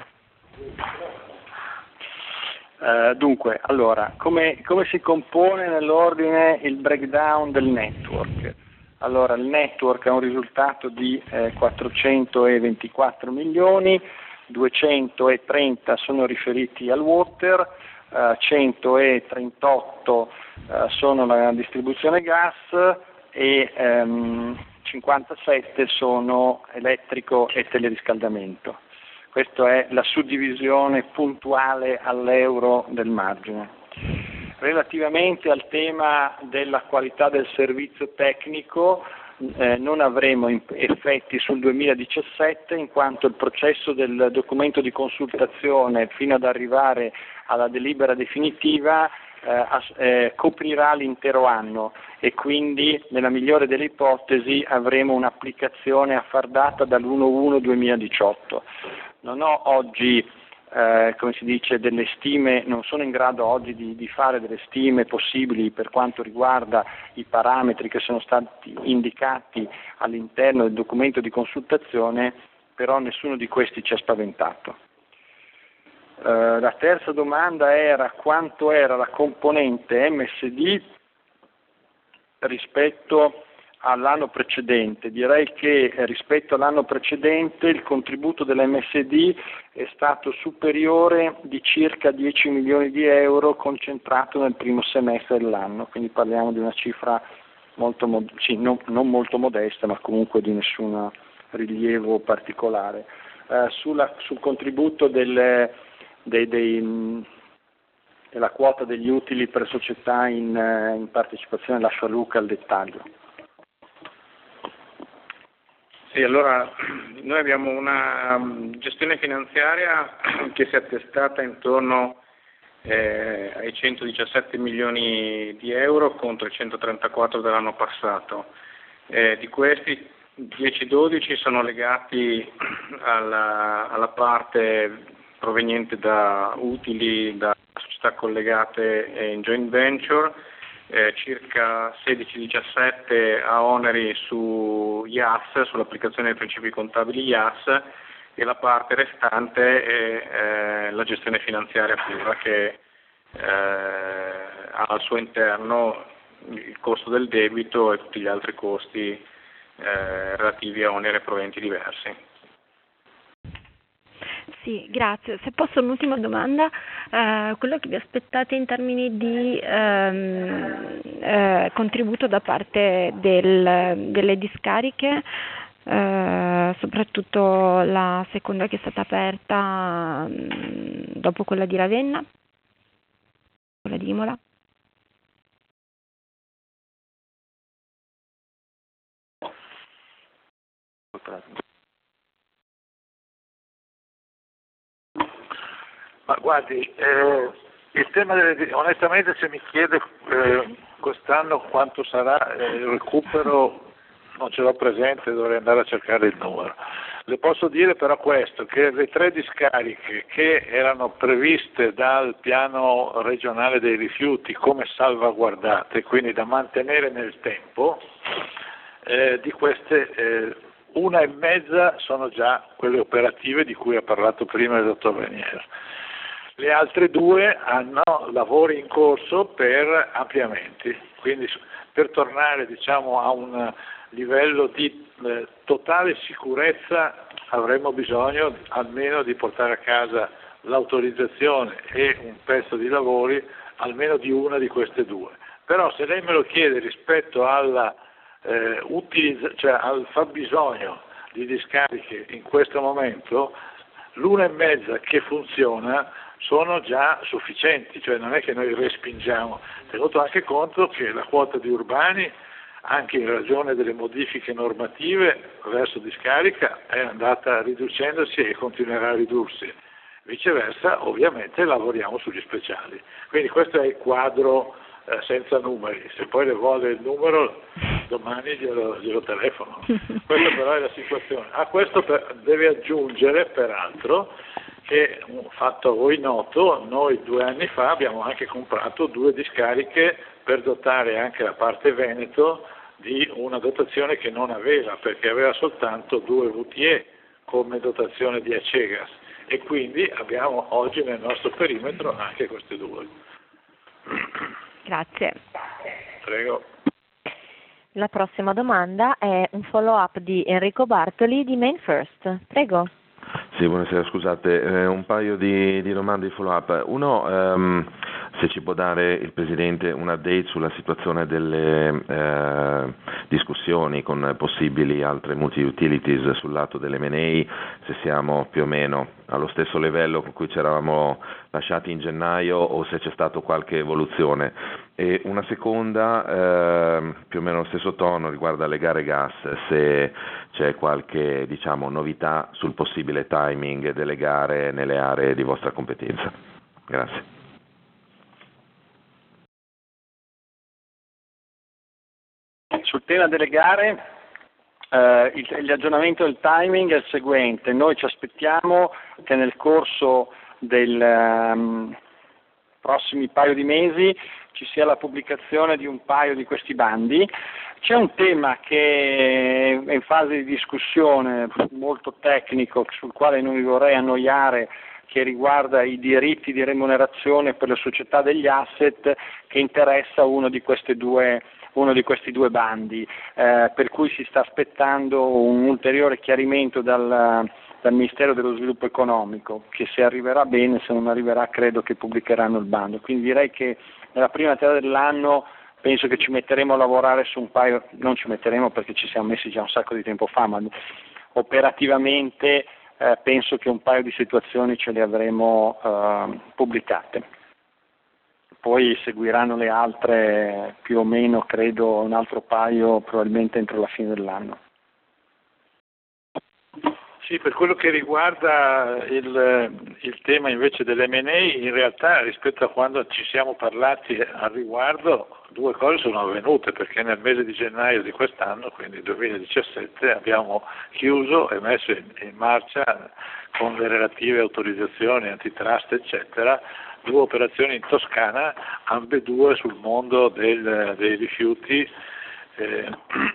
Uh, dunque, allora, come, come si compone nell'ordine il breakdown del network? Allora, il network ha un risultato di eh, quattrocentoventiquattro milioni, duecentotrenta sono riferiti al water, uh, centotrentotto uh, sono la distribuzione gas e um, cinquantasette sono elettrico e teleriscaldamento. Questa è la suddivisione puntuale all'euro del margine. Relativamente al tema della qualità del servizio tecnico, eh, non avremo effetti sul duemiladiciassette, in quanto il processo del documento di consultazione fino ad arrivare alla delibera definitiva eh, eh, coprirà l'intero anno e quindi nella migliore delle ipotesi avremo un'applicazione a far data dall'uno uno duemiladiciotto. Non ho oggi, eh, come si dice, delle stime, non sono in grado oggi di, di fare delle stime possibili per quanto riguarda i parametri che sono stati indicati all'interno del documento di consultazione, però nessuno di questi ci ha spaventato. Eh, la terza domanda era quanto era la componente M S D rispetto all'anno precedente. Direi che rispetto all'anno precedente il contributo dell'M S D è stato superiore di circa dieci milioni di euro concentrato nel primo semestre dell'anno, quindi parliamo di una cifra molto, sì, non, non molto modesta, ma comunque di nessun rilievo particolare. Eh, sulla, sul contributo del, dei, dei, della quota degli utili per società in, in partecipazione lascio a Luca il dettaglio. Sì, allora noi abbiamo una gestione finanziaria che si è attestata intorno eh, ai centodiciassette milioni di euro contro i centotrentaquattro dell'anno passato. Eh, di questi dieci dodici sono legati alla, alla parte proveniente da utili da società collegate e in joint venture, Eh, circa sedici diciassette a oneri su I A S, sull'applicazione dei principi contabili I A S, e la parte restante è eh, la gestione finanziaria pura che eh, ha al suo interno il costo del debito e tutti gli altri costi eh, relativi a oneri e proventi diversi. Sì, grazie. Se posso un'ultima domanda, eh, quello che vi aspettate in termini di ehm, eh, contributo da parte del, delle discariche, eh, soprattutto la seconda che è stata aperta mh, dopo quella di Ravenna, quella di Imola? Ma guardi, eh, il tema delle, onestamente se mi chiede eh, quest'anno quanto sarà eh, il recupero, non ce l'ho presente, dovrei andare a cercare il numero. Le posso dire però questo, che le tre discariche che erano previste dal piano regionale dei rifiuti come salvaguardate, quindi da mantenere nel tempo, eh, di queste eh, una e mezza sono già quelle operative di cui ha parlato prima il dottor Venier. Le altre due hanno lavori in corso per ampliamenti, quindi per tornare diciamo, a un livello di eh, totale sicurezza avremo bisogno almeno di portare a casa l'autorizzazione e un pezzo di lavori almeno di una di queste due. Però se lei me lo chiede rispetto alla, eh, utilizza- cioè al fabbisogno di discariche in questo momento, l'una e mezza che funziona sono già sufficienti, cioè non è che noi respingiamo, tenuto anche conto che la quota di urbani, anche in ragione delle modifiche normative verso discarica, è andata riducendosi e continuerà a ridursi. Viceversa, ovviamente lavoriamo sugli speciali. Quindi questo è il quadro eh, senza numeri. Se poi le vuole il numero, domani glielo, glielo telefono. Questa però è la situazione. A questo per, deve aggiungere, peraltro, che un fatto a voi noto, noi due anni fa abbiamo anche comprato due discariche per dotare anche la parte Veneto di una dotazione che non aveva, perché aveva soltanto due V T E come dotazione di Acegas e quindi abbiamo oggi nel nostro perimetro anche queste due. Grazie. Prego. La prossima domanda è un follow-up di Enrico Bartoli di Main First. Prego. Sì, buonasera, scusate, eh, un paio di, di domande di follow-up. Uno, ehm, se ci può dare il Presidente un update sulla situazione delle eh, discussioni con possibili altre multi-utilities sul lato dell'M and A, se siamo più o meno allo stesso livello con cui ci eravamo lasciati in gennaio o se c'è stata qualche evoluzione. E una seconda, eh, più o meno allo stesso tono, riguarda le gare gas, se c'è qualche diciamo, novità sul possibile timing delle gare nelle aree di vostra competenza. Grazie. Sul tema delle gare, eh, il, l'aggiornamento del timing è il seguente: noi ci aspettiamo che nel corso dei um, prossimi paio di mesi ci sia la pubblicazione di un paio di questi bandi. C'è un tema che è in fase di discussione molto tecnico sul quale non vi vorrei annoiare, che riguarda i diritti di remunerazione per le società degli asset, che interessa uno di queste due uno di questi due bandi, eh, per cui si sta aspettando un ulteriore chiarimento dal, dal Ministero dello Sviluppo Economico, che se arriverà bene, se non arriverà credo che pubblicheranno il bando. Quindi direi che nella prima metà dell'anno penso che ci metteremo a lavorare su un paio, non ci metteremo perché ci siamo messi già un sacco di tempo fa, ma operativamente eh, penso che un paio di situazioni ce le avremo eh, pubblicate. Poi seguiranno le altre più o meno, credo, un altro paio probabilmente entro la fine dell'anno. Sì, per quello che riguarda il, il tema invece dell'M and A, in realtà rispetto a quando ci siamo parlati al riguardo, due cose sono avvenute, perché nel mese di gennaio di quest'anno, quindi duemiladiciassette, abbiamo chiuso e messo in, in marcia con le relative autorizzazioni, antitrust, eccetera, due operazioni in Toscana, ambedue sul mondo del, dei rifiuti eh,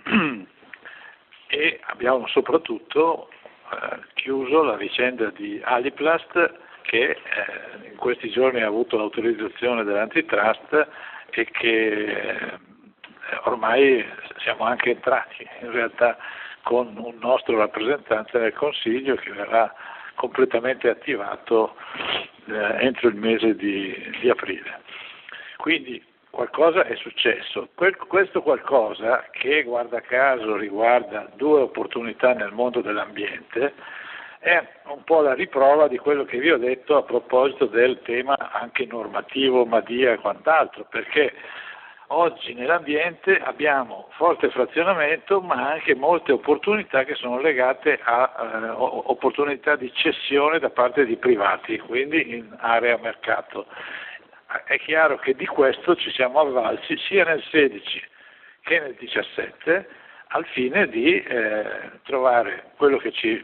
e abbiamo soprattutto eh, chiuso la vicenda di Aliplast, che eh, in questi giorni ha avuto l'autorizzazione dell'antitrust e che eh, ormai siamo anche entrati in realtà con un nostro rappresentante nel Consiglio che verrà completamente attivato eh, entro il mese di, di aprile. Quindi qualcosa è successo. Que- questo qualcosa, che guarda caso riguarda due opportunità nel mondo dell'ambiente, è un po' la riprova di quello che vi ho detto a proposito del tema anche normativo, Madia e quant'altro, perché oggi nell'ambiente abbiamo forte frazionamento, ma anche molte opportunità che sono legate a eh, opportunità di cessione da parte di privati, quindi in area mercato. È chiaro che di questo ci siamo avvalsi sia nel sedici che nel diciassette al fine di eh, trovare quello che ci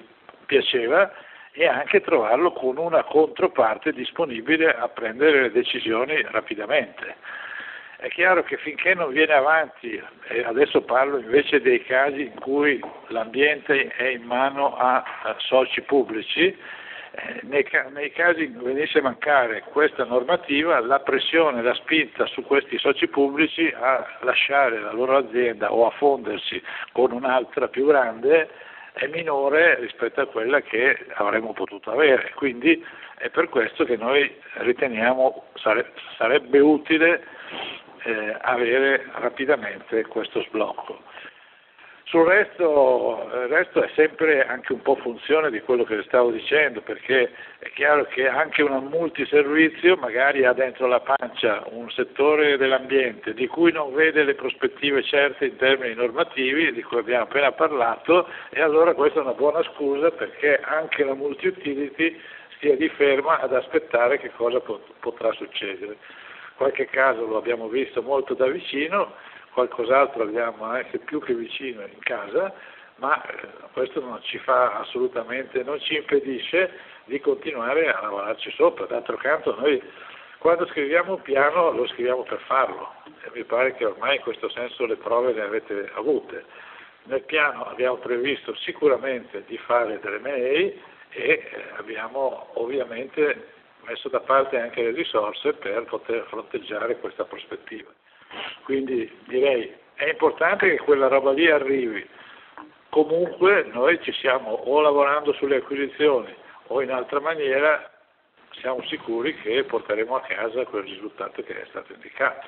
piaceva, e anche trovarlo con una controparte disponibile a prendere le decisioni rapidamente. È chiaro che finché non viene avanti, e adesso parlo invece dei casi in cui l'ambiente è in mano a, a soci pubblici, eh, nei, nei casi in cui venisse a mancare questa normativa, la pressione, la spinta su questi soci pubblici a lasciare la loro azienda o a fondersi con un'altra più grande è minore rispetto a quella che avremmo potuto avere. Quindi è per questo che noi riteniamo sare, sarebbe utile eh, avere rapidamente questo sblocco. Sul resto, il resto è sempre anche un po' funzione di quello che stavo dicendo, perché è chiaro che anche un multiservizio magari ha dentro la pancia un settore dell'ambiente di cui non vede le prospettive certe in termini normativi, di cui abbiamo appena parlato, e allora questa è una buona scusa perché anche la multi-utility stia di ferma ad aspettare che cosa potrà succedere. Qualche caso lo abbiamo visto molto da vicino, qualcos'altro abbiamo anche più che vicino in casa, ma questo non ci fa assolutamente, non ci impedisce di continuare a lavorarci sopra. D'altro canto noi quando scriviamo un piano lo scriviamo per farlo, e mi pare che ormai in questo senso le prove le avete avute. Nel piano abbiamo previsto sicuramente di fare delle M and A e abbiamo ovviamente messo da parte anche le risorse per poter fronteggiare questa prospettiva. Quindi direi è importante che quella roba lì arrivi. Comunque noi ci stiamo o lavorando sulle acquisizioni o in altra maniera siamo sicuri che porteremo a casa quel risultato che è stato indicato.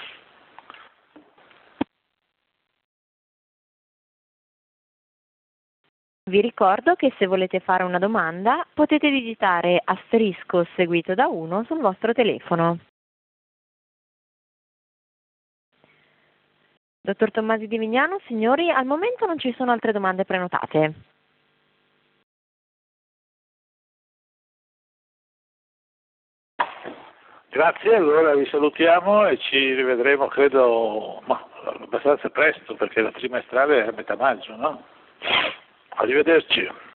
Vi ricordo che se volete fare una domanda potete digitare asterisco seguito da uno sul vostro telefono. Dottor Tommasi di Vignano, signori, al momento non ci sono altre domande prenotate. Grazie, allora vi salutiamo e ci rivedremo credo ma, abbastanza presto perché la trimestrale è a metà maggio, no? Arrivederci.